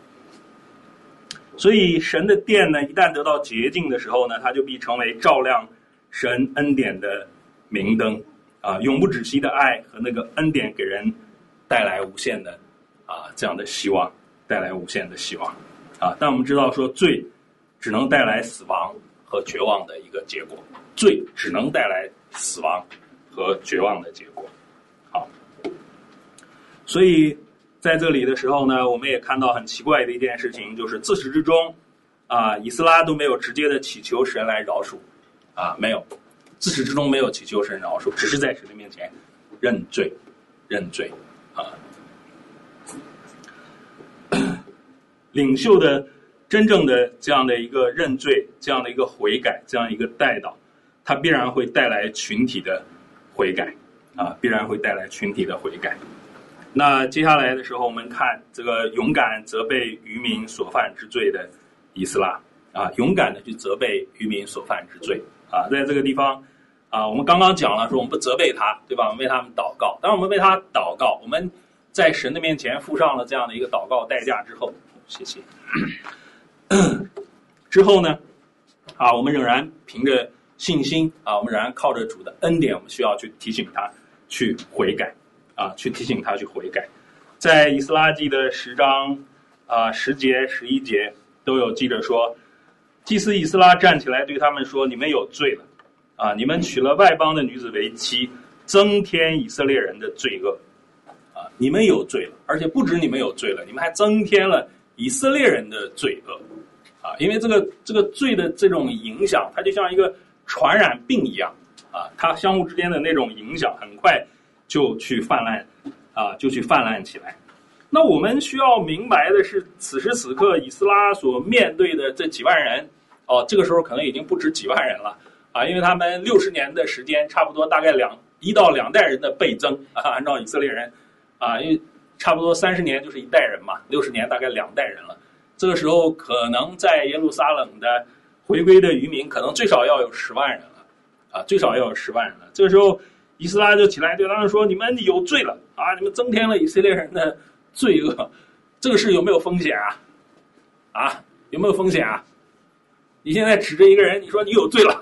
所以神的殿呢，一旦得到洁净的时候呢，它就必成为照亮神恩典的明灯，啊，永不止息的爱和那个恩典给人带来无限的啊这样的希望，带来无限的希望，啊，但我们知道说罪只能带来死亡和绝望的一个结果，罪只能带来死亡和绝望的结果，好，所以。在这里的时候呢，我们也看到很奇怪的一件事情，就是自始至终，啊，以斯拉都没有直接的祈求神来饶恕，啊，没有，自始至终没有祈求神饶恕，只是在神的面前认罪，认罪，啊，领袖的真正的这样的一个认罪，这样的一个悔改，这样一个代祷，它必然会带来群体的悔改，啊，必然会带来群体的悔改。那接下来的时候，我们看这个勇敢责备渔民所犯之罪的以斯拉啊，勇敢的去责备渔民所犯之罪啊，在这个地方啊，我们刚刚讲了说我们不责备他，对吧？我们为他们祷告，当我们为他祷告，我们在神的面前付上了这样的一个祷告代价之后，谢谢。之后呢，啊，我们仍然凭着信心啊，我们仍然靠着主的恩典，我们需要去提醒他去悔改。啊，去提醒他去悔改，在以斯拉记的十章啊十节十一节都有记着说，祭司以斯拉站起来对他们说：“你们有罪了，啊，你们娶了外邦的女子为妻，增添以色列人的罪恶，啊，你们有罪了，而且不止你们有罪了，你们还增添了以色列人的罪恶，啊，因为这个这个罪的这种影响，它就像一个传染病一样，啊，它相互之间的那种影响很快。”就去泛滥，啊，就去泛滥起来。那我们需要明白的是，此时此刻以斯拉所面对的这几万人，哦，这个时候可能已经不止几万人了，啊，因为他们六十年的时间，差不多大概两一到两代人的倍增啊，按照以色列人，啊，因为差不多三十年就是一代人嘛，六十年大概两代人了。这个时候可能在耶路撒冷的回归的渔民，可能最少要有十万人了，啊，最少要有十万人了。这个时候。以斯拉就起来对他们说：“你们有罪了啊！你们增添了以色列人的罪恶，这个事有没有风险啊？啊，有没有风险啊？你现在指着一个人，你说你有罪了，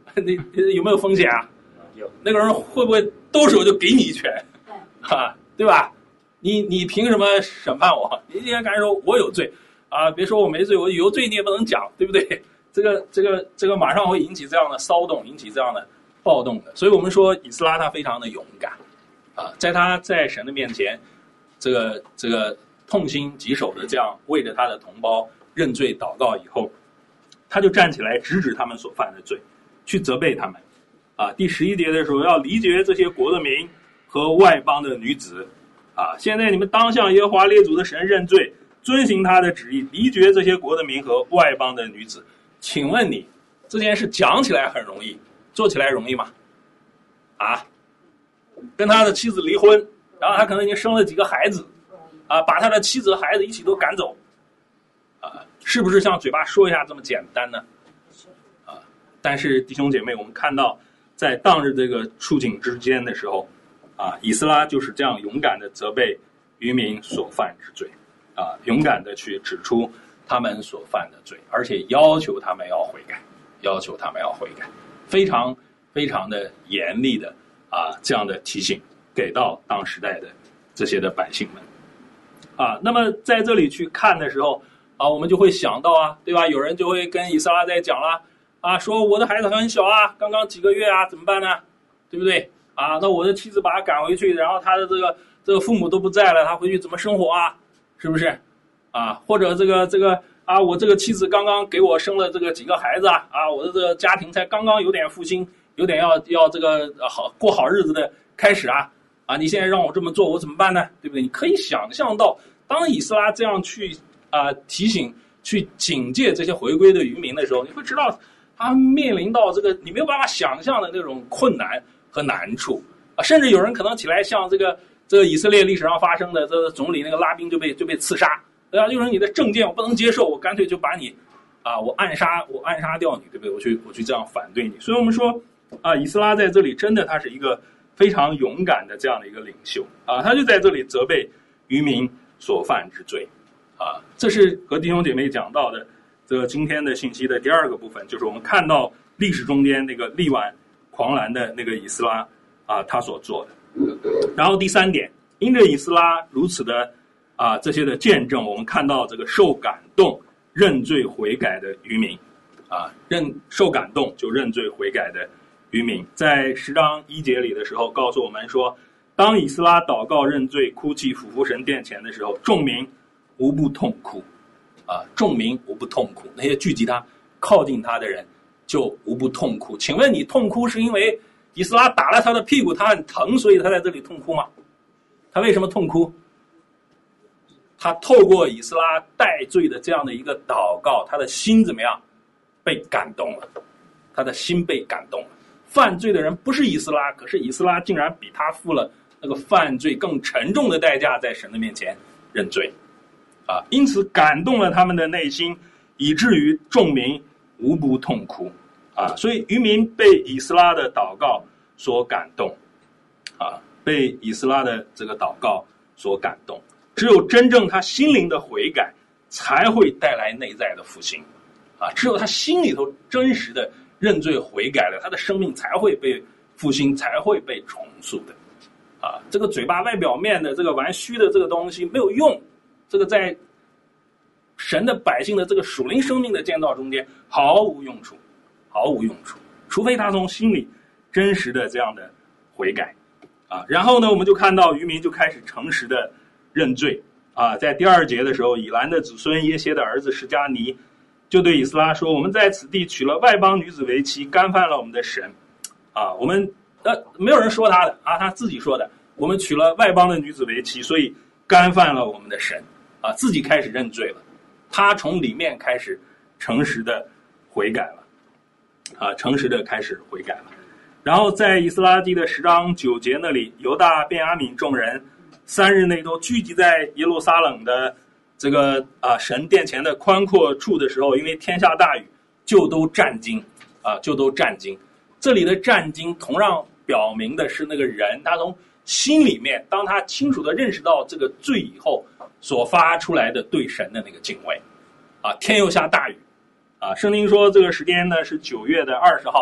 你有没有风险啊？ 有。 那个人会不会兜手就给你一拳？啊，对吧？你你凭什么审判我？你竟然敢说我有罪啊？别说我没罪，我有罪你也不能讲，对不对？这个这个这个马上会引起这样的骚动，引起这样的暴动的。所以我们说以斯拉他非常的勇敢啊，在他在神的面前，这个这个痛心疾首的这样为着他的同胞认罪祷告以后，他就站起来直指他们所犯的罪，去责备他们啊。第十一节的时候，要离绝这些国的民和外邦的女子啊。现在你们当向耶和华列祖的神认罪，遵行他的旨意，离绝这些国的民和外邦的女子。请问你这件事讲起来很容易，做起来容易吗？啊，跟他的妻子离婚，然后他可能已经生了几个孩子啊，把他的妻子和孩子一起都赶走啊，是不是像嘴巴说一下这么简单呢？啊，但是弟兄姐妹，我们看到在当日这个处境之间的时候啊，以斯拉就是这样勇敢的责备渔民所犯之罪啊，勇敢的去指出他们所犯的罪，而且要求他们要悔改，要求他们要悔改，非常非常的严厉的啊，这样的提醒给到当时代的这些的百姓们啊。那么在这里去看的时候啊，我们就会想到啊，对吧？有人就会跟以斯拉在讲啦啊，说我的孩子很小啊，刚刚几个月啊，怎么办呢？对不对啊？那我的妻子把他赶回去，然后他的这个这个父母都不在了，他回去怎么生活啊？是不是？啊，或者这个这个啊，我这个妻子刚刚给我生了这个几个孩子啊，啊，我的这个家庭才刚刚有点复兴，有点要要这个好过好日子的开始啊，啊，你现在让我这么做，我怎么办呢？对不对？你可以想象到，当以斯拉这样去啊提醒、去警戒这些回归的渔民的时候，你会知道他面临到这个你没有办法想象的那种困难和难处啊，甚至有人可能起来像这个这个以色列历史上发生的这个总理那个拉宾就被就被刺杀。对啊，就是你的政见我不能接受，我干脆就把你，啊，我暗杀，我暗杀掉你，对不对？我去，我去这样反对你。所以我们说，啊，以斯拉在这里真的他是一个非常勇敢的这样的一个领袖啊，他就在这里责备渔民所犯之罪啊。这是和弟兄姐妹讲到的这个今天的信息的第二个部分，就是我们看到历史中间那个力挽狂澜的那个以斯拉啊，他所做的。然后第三点，因着以斯拉如此的。啊，这些的见证，我们看到这个受感动、认罪悔改的渔民，啊，认受感动就认罪悔改的渔民，在十章一节里的时候，告诉我们说，当以斯拉祷告认罪、哭泣俯伏神殿前的时候，众民无不痛哭，啊，众民无不痛哭，那些聚集他、靠近他的人就无不痛哭。请问你痛哭是因为以斯拉打了他的屁股，他很疼，所以他在这里痛哭吗？他为什么痛哭？他透过以斯拉代罪的这样的一个祷告，他的心怎么样？被感动了，他的心被感动了。犯罪的人不是以斯拉，可是以斯拉竟然比他付了那个犯罪更沉重的代价，在神的面前认罪，啊，因此感动了他们的内心，以至于众民无不痛哭，啊，所以渔民被以斯拉的祷告所感动，啊，被以斯拉的这个祷告所感动。只有真正他心灵的悔改，才会带来内在的复兴，啊！只有他心里头真实的认罪悔改了，他的生命才会被复兴，才会被重塑的，啊！这个嘴巴外表面的这个玩虚的这个东西没有用，这个在神的百姓的这个属灵生命的建造中间毫无用处，毫无用处，除非他从心里真实的这样的悔改，啊！然后呢，我们就看到渔民就开始诚实的认罪啊，在第二节的时候，以兰的子孙耶歇的儿子施加尼就对以斯拉说：“我们在此地娶了外邦女子为妻，干犯了我们的神。”啊，我们呃没有人说他的啊，他自己说的。我们娶了外邦的女子为妻，所以干犯了我们的神啊，自己开始认罪了。他从里面开始诚实的悔改了，啊，诚实的开始悔改了。然后在以斯拉记的十章九节那里，犹大、便雅悯众人三日内都聚集在耶路撒冷的这个啊神殿前的宽阔处的时候，因为天下大雨，就都战惊啊，就都战惊。这里的战惊同样表明的是那个人他从心里面，当他清楚地认识到这个罪以后，所发出来的对神的那个敬畏啊。天又下大雨啊，圣经说这个时间呢是九月的二十号，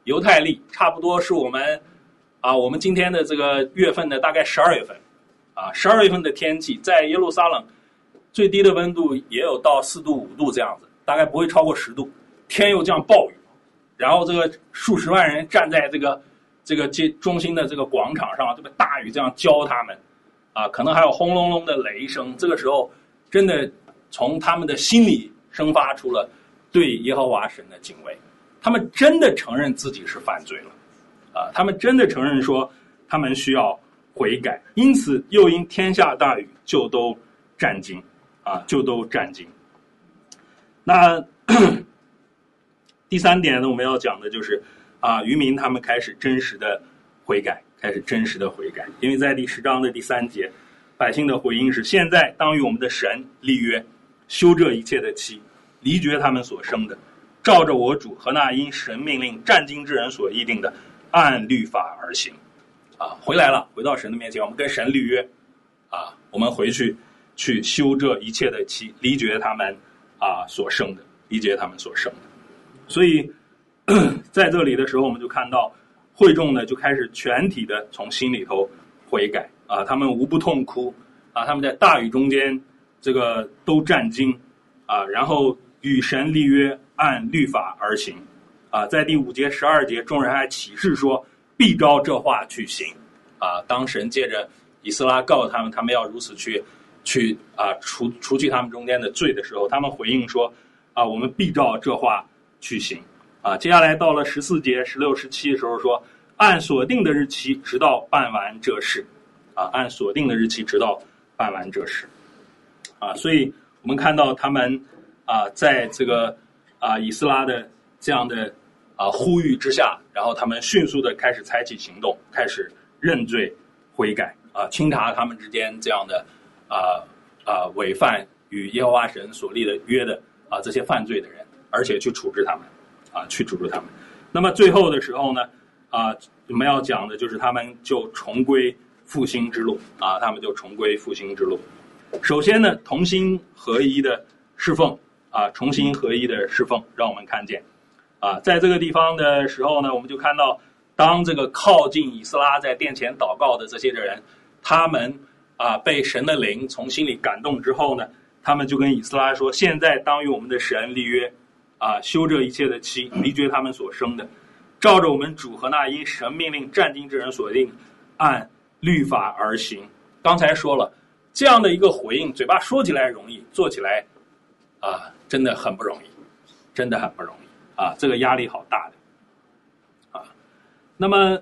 犹太历，差不多是我们啊我们今天的这个月份的大概十二月份啊，十二月份的天气在耶路撒冷最低的温度也有到四度五度这样子，大概不会超过十度，天又降暴雨，然后这个数十万人站在这个这个街中心的这个广场上，这个大雨这样浇他们啊，可能还有轰隆隆的雷声，这个时候真的从他们的心里生发出了对耶和华神的敬畏，他们真的承认自己是犯罪了啊，他们真的承认说他们需要悔改，因此又因天下大雨就都战惊啊，就都战惊。那第三点呢，我们要讲的就是啊，渔民他们开始真实的悔改，开始真实的悔改，因为在第十章的第三节，百姓的回应是：现在当与我们的神立约，休这一切的期，离绝他们所生的，照着我主和那因神命令战经之人所议定的，按律法而行。啊，回来了，回到神的面前，我们跟神立约，啊，我们回去去休这一切的期，离绝他们啊所生的，离绝他们所生的。所以在这里的时候，我们就看到会众呢就开始全体的从心里头悔改啊，他们无不痛哭啊，他们在大雨中间这个都战惊啊，然后与神立约，按律法而行啊。在第五节、十二节，众人还起誓说，必照这话去行啊。当神借着以斯拉告诉他们，他们要如此去去啊除除去他们中间的罪的时候，他们回应说啊，我们必照这话去行啊。接下来到了十四节、十六、十七的时候说，按所定的日期，直到办完这事啊，按所定的日期，直到办完这事啊。所以我们看到他们啊，在这个啊以斯拉的这样的啊呼吁之下，然后他们迅速的开始采取行动，开始认罪悔改啊，清查他们之间这样的啊啊违犯与耶和华神所立的约的啊这些犯罪的人，而且去处置他们啊，去处置他们。那么最后的时候呢，啊，我们要讲的就是他们就重归复兴之路啊，他们就重归复兴之路。首先呢，同心合一的侍奉啊，重新合一的侍奉，让我们看见啊，在这个地方的时候呢，我们就看到，当这个靠近以斯拉在殿前祷告的这些人，他们啊被神的灵从心里感动之后呢，他们就跟以斯拉说：现在当与我们的神立约啊，休这一切的期，离绝他们所生的，照着我们主和那因神命令战经之人所定，按律法而行。刚才说了，这样的一个回应，嘴巴说起来容易，做起来啊真的很不容易，真的很不容易啊，这个压力好大的啊。那么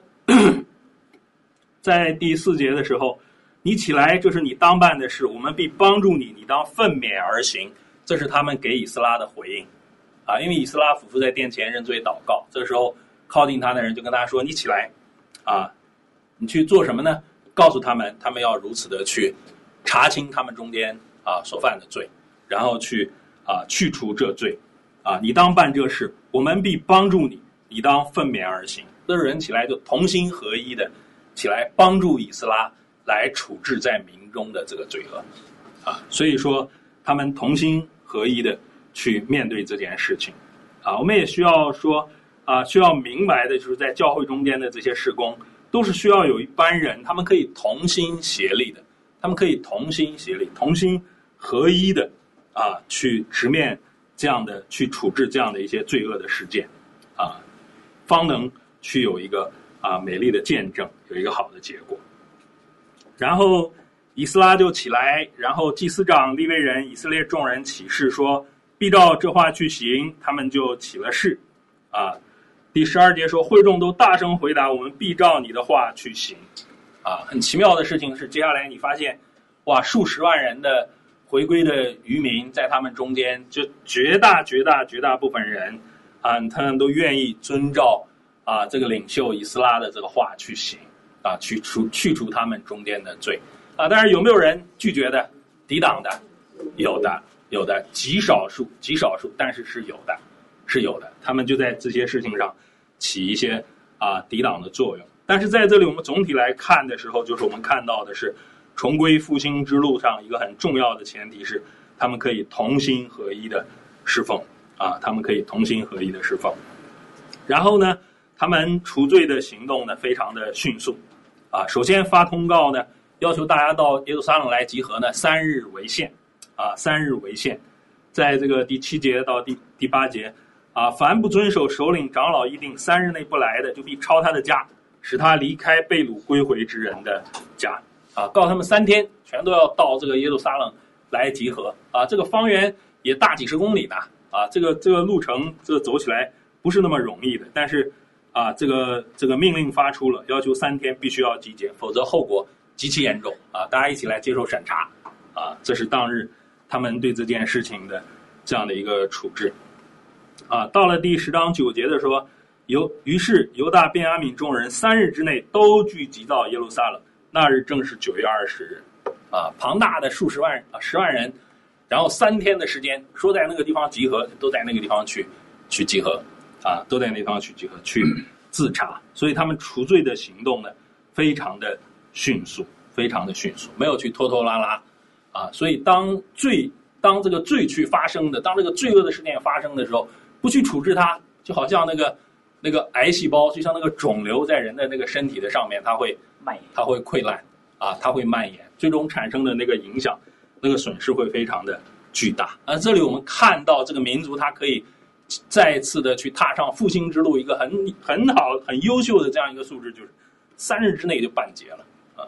在第四节的时候，你起来，这是你当办的事，我们必帮助你，你当奋勉而行。这是他们给以斯拉的回应啊，因为以斯拉夫妇在殿前认罪祷告，这时候靠近他的人就跟他说：你起来啊，你去做什么呢？告诉他们，他们要如此的去查清他们中间啊所犯的罪，然后去啊去除这罪啊，你当办这事，我们必帮助你，你当奋勉而行。这人起来就同心合一的起来帮助以斯拉来处置在民中的这个罪恶啊，所以说他们同心合一的去面对这件事情啊。我们也需要说啊，需要明白的就是在教会中间的这些事工，都是需要有一班人，他们可以同心协力的，他们可以同心协力、同心合一的啊，去直面这样的、去处置这样的一些罪恶的事件啊，方能去有一个啊美丽的见证，有一个好的结果。然后以斯拉就起来，然后祭司长、利未人、以色列众人起誓说，必照这话去行，他们就起了誓啊。第十二节说，会众都大声回答，我们必照你的话去行啊。很奇妙的事情是，接下来你发现哇，数十万人的回归的渔民在他们中间，就绝大绝大绝大部分人啊，他们都愿意遵照啊这个领袖以斯拉的这个话去行啊，去除去除他们中间的罪啊。但是有没有人拒绝的、抵挡的？有的，有的，极少数，极少数，但是是有的，是有的。他们就在这些事情上起一些啊抵挡的作用。但是在这里我们总体来看的时候，就是我们看到的是重归复兴之路上一个很重要的前提是，他们可以同心合一的侍奉啊，他们可以同心合一的侍奉。然后呢， 他们除罪的行动呢非常的迅速，啊，首先发通告呢，要求大家到耶路撒冷来集合呢，三日为限，啊，三日为限，在这个第七节到第第八节，啊，凡不遵守首领长老议定三日内不来的，就必抄他的家，使他离开被掳归回之人的家，啊，告诉他们三天全都要到这个耶路撒冷来集合，啊，这个方圆也大几十公里呢，啊，这个这个路程这走起来不是那么容易的，但是啊，这个这个命令发出了，要求三天必须要集结，否则后果极其严重啊！大家一起来接受审查啊！这是当日他们对这件事情的这样的一个处置啊。到了第十章九节的时候，犹于是犹大便雅悯众人三日之内都聚集到耶路撒冷，那日正是九月二十日啊，庞大的数十万啊十万人，然后三天的时间说在那个地方集合，都在那个地方去去集合。啊，都在那地方去集合去自查，所以他们除罪的行动呢，非常的迅速，非常的迅速，没有去拖拖拉拉，啊，所以当罪当这个罪去发生的，当这个罪恶的事件发生的时候，不去处置它，就好像那个那个癌细胞，就像那个肿瘤在人的那个身体的上面，它会蔓延，它会溃烂，啊，它会蔓延，最终产生的那个影响，那个损失会非常的巨大。啊，这里我们看到这个民族它可以再次的去踏上复兴之路，一个很很好很优秀的这样一个素质，就是三日之内就办结了啊。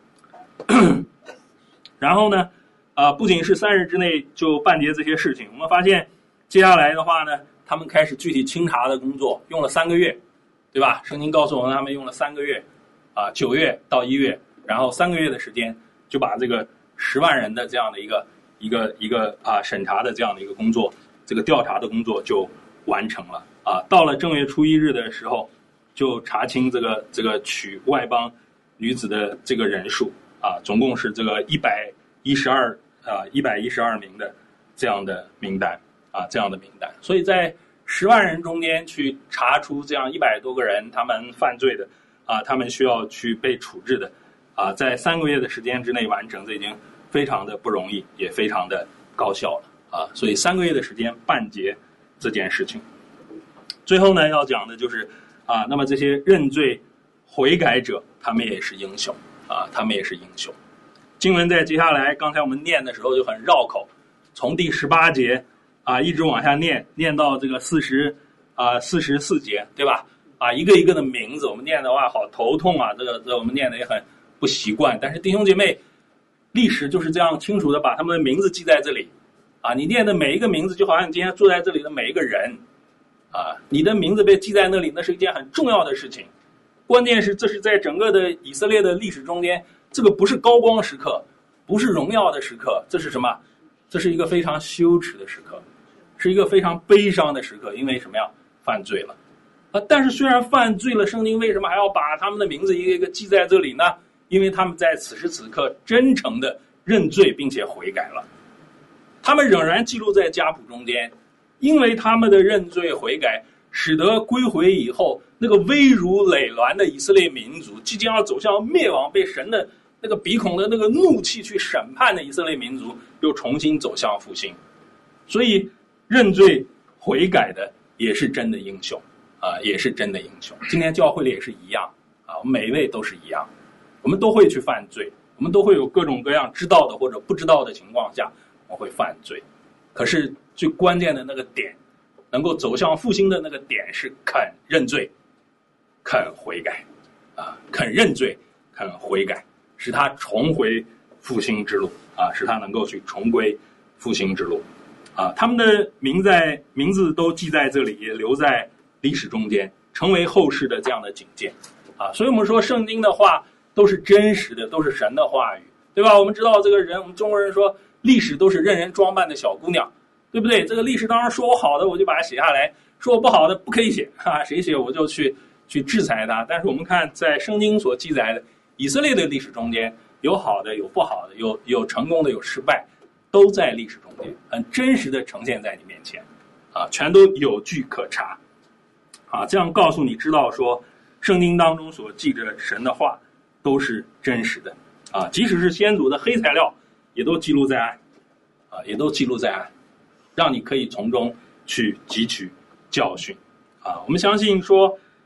然后呢，啊，不仅是三日之内就办结这些事情，我们发现接下来的话呢，他们开始具体清查的工作，用了三个月，对吧？圣经告诉我们，他们用了三个月，啊，九月到一月，然后三个月的时间就把这个十万人的这样的一个一个一个啊审查的这样的一个工作。这个调查的工作就完成了啊！到了正月初一日的时候，就查清这个这个娶外邦女子的这个人数啊，总共是这个一百一十二啊一百一十二名的这样的名单啊，这样的名单。所以在十万人中间去查出这样一百多个人他们犯罪的啊，他们需要去被处置的啊，在三个月的时间之内完成，这已经非常的不容易，也非常的高效了。啊，所以三个月的时间办结这件事情。最后呢，要讲的就是啊，那么这些认罪悔改者，他们也是英雄啊，他们也是英雄。经文在接下来，刚才我们念的时候就很绕口，从第十八节啊一直往下念，念到这个四十啊四十四节，对吧？啊，一个一个的名字，我们念的话好头痛啊，这个这个我们念的也很不习惯。但是弟兄姐妹，历史就是这样清楚的把他们的名字记在这里。啊，你念的每一个名字，就好像你今天坐在这里的每一个人，啊，你的名字被记在那里，那是一件很重要的事情。关键是，这是在整个的以色列的历史中间，这个不是高光时刻，不是荣耀的时刻，这是什么？这是一个非常羞耻的时刻，是一个非常悲伤的时刻。因为什么呀？犯罪了。啊，但是虽然犯罪了，圣经为什么还要把他们的名字一个一个记在这里呢？因为他们在此时此刻真诚的认罪，并且悔改了。他们仍然记录在家谱中间，因为他们的认罪悔改，使得归回以后那个危如累卵的以色列民族，即将要走向灭亡，被神的那个鼻孔的那个怒气去审判的以色列民族，又重新走向复兴。所以认罪悔改的也是真的英雄啊，也是真的英雄。今天教会里也是一样啊，我们每一位都是一样，我们都会去犯罪，我们都会有各种各样知道的或者不知道的情况下我会犯罪，可是最关键的那个点，能够走向复兴的那个点是肯认罪，肯悔改，啊，肯认罪，肯悔改，使他重回复兴之路，啊，使他能够去重归复兴之路，啊，他们的名在名字都记在这里，也留在历史中间，成为后世的这样的警戒，啊，所以我们说圣经的话都是真实的，都是神的话语，对吧？我们知道这个人，我们中国人说历史都是任人装扮的小姑娘，对不对？这个历史当然说我好的我就把它写下来，说我不好的不可以写啊，谁写我就去去制裁他。但是我们看在圣经所记载的以色列的历史中间，有好的有不好的，有有成功的有失败，都在历史中间很真实的呈现在你面前啊，全都有据可查啊，这样告诉你知道说圣经当中所记着神的话都是真实的啊，即使是先祖的黑材料也都记录在案啊，也都记录在案，让你可以从中去汲取教训啊。我们相信说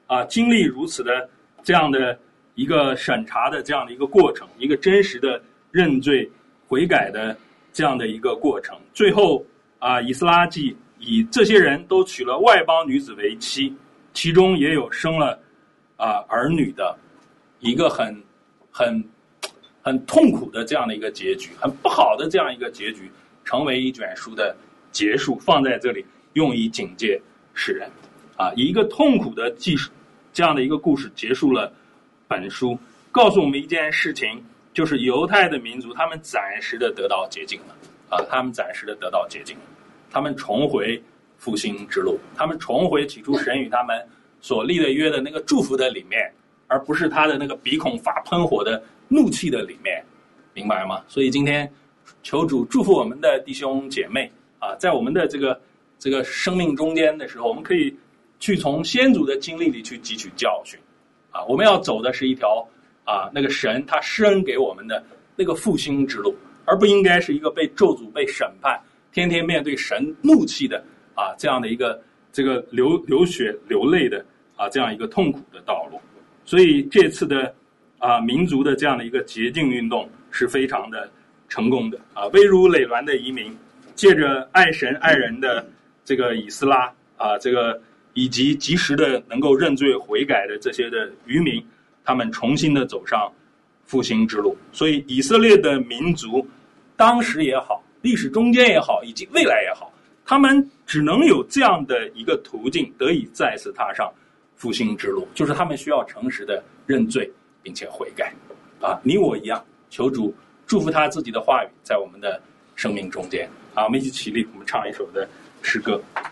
啊经历如此的这样的一个审查的这样的一个过程，一个真实的认罪悔改的这样的一个过程。最后啊，以斯拉记以这些人都娶了外邦女子为妻，其中也有生了啊儿女的一个很很很痛苦的这样的一个结局，很不好的这样一个结局，成为一卷书的结束，放在这里用以警戒世人啊，以一个痛苦的记述这样的一个故事结束了本书，告诉我们一件事情，就是犹太的民族他们暂时的得到洁净了啊，他们暂时的得到洁净了，他们重回复兴之路，他们重回起初神与他们所立的约的那个祝福的里面，而不是他的那个鼻孔发喷火的怒气的里面，明白吗？所以今天求主祝福我们的弟兄姐妹啊，在我们的这个这个生命中间的时候，我们可以去从先祖的经历里去汲取教训啊，我们要走的是一条啊那个神他施恩给我们的那个复兴之路，而不应该是一个被咒诅被审判天天面对神怒气的啊这样的一个这个流流血流泪的啊这样一个痛苦的道路。所以这次的啊民族的这样的一个洁净运动是非常的成功的啊，危如累卵的移民借着爱神爱人的这个以斯拉啊这个以及及时的能够认罪悔改的这些的渔民，他们重新的走上复兴之路。所以以色列的民族当时也好，历史中间也好，以及未来也好，他们只能有这样的一个途径得以再次踏上复兴之路，就是他们需要诚实的认罪并且悔改啊！你我一样，求主祝福他自己的话语在我们的生命中间啊！我们一起起立，我们唱一首的诗歌。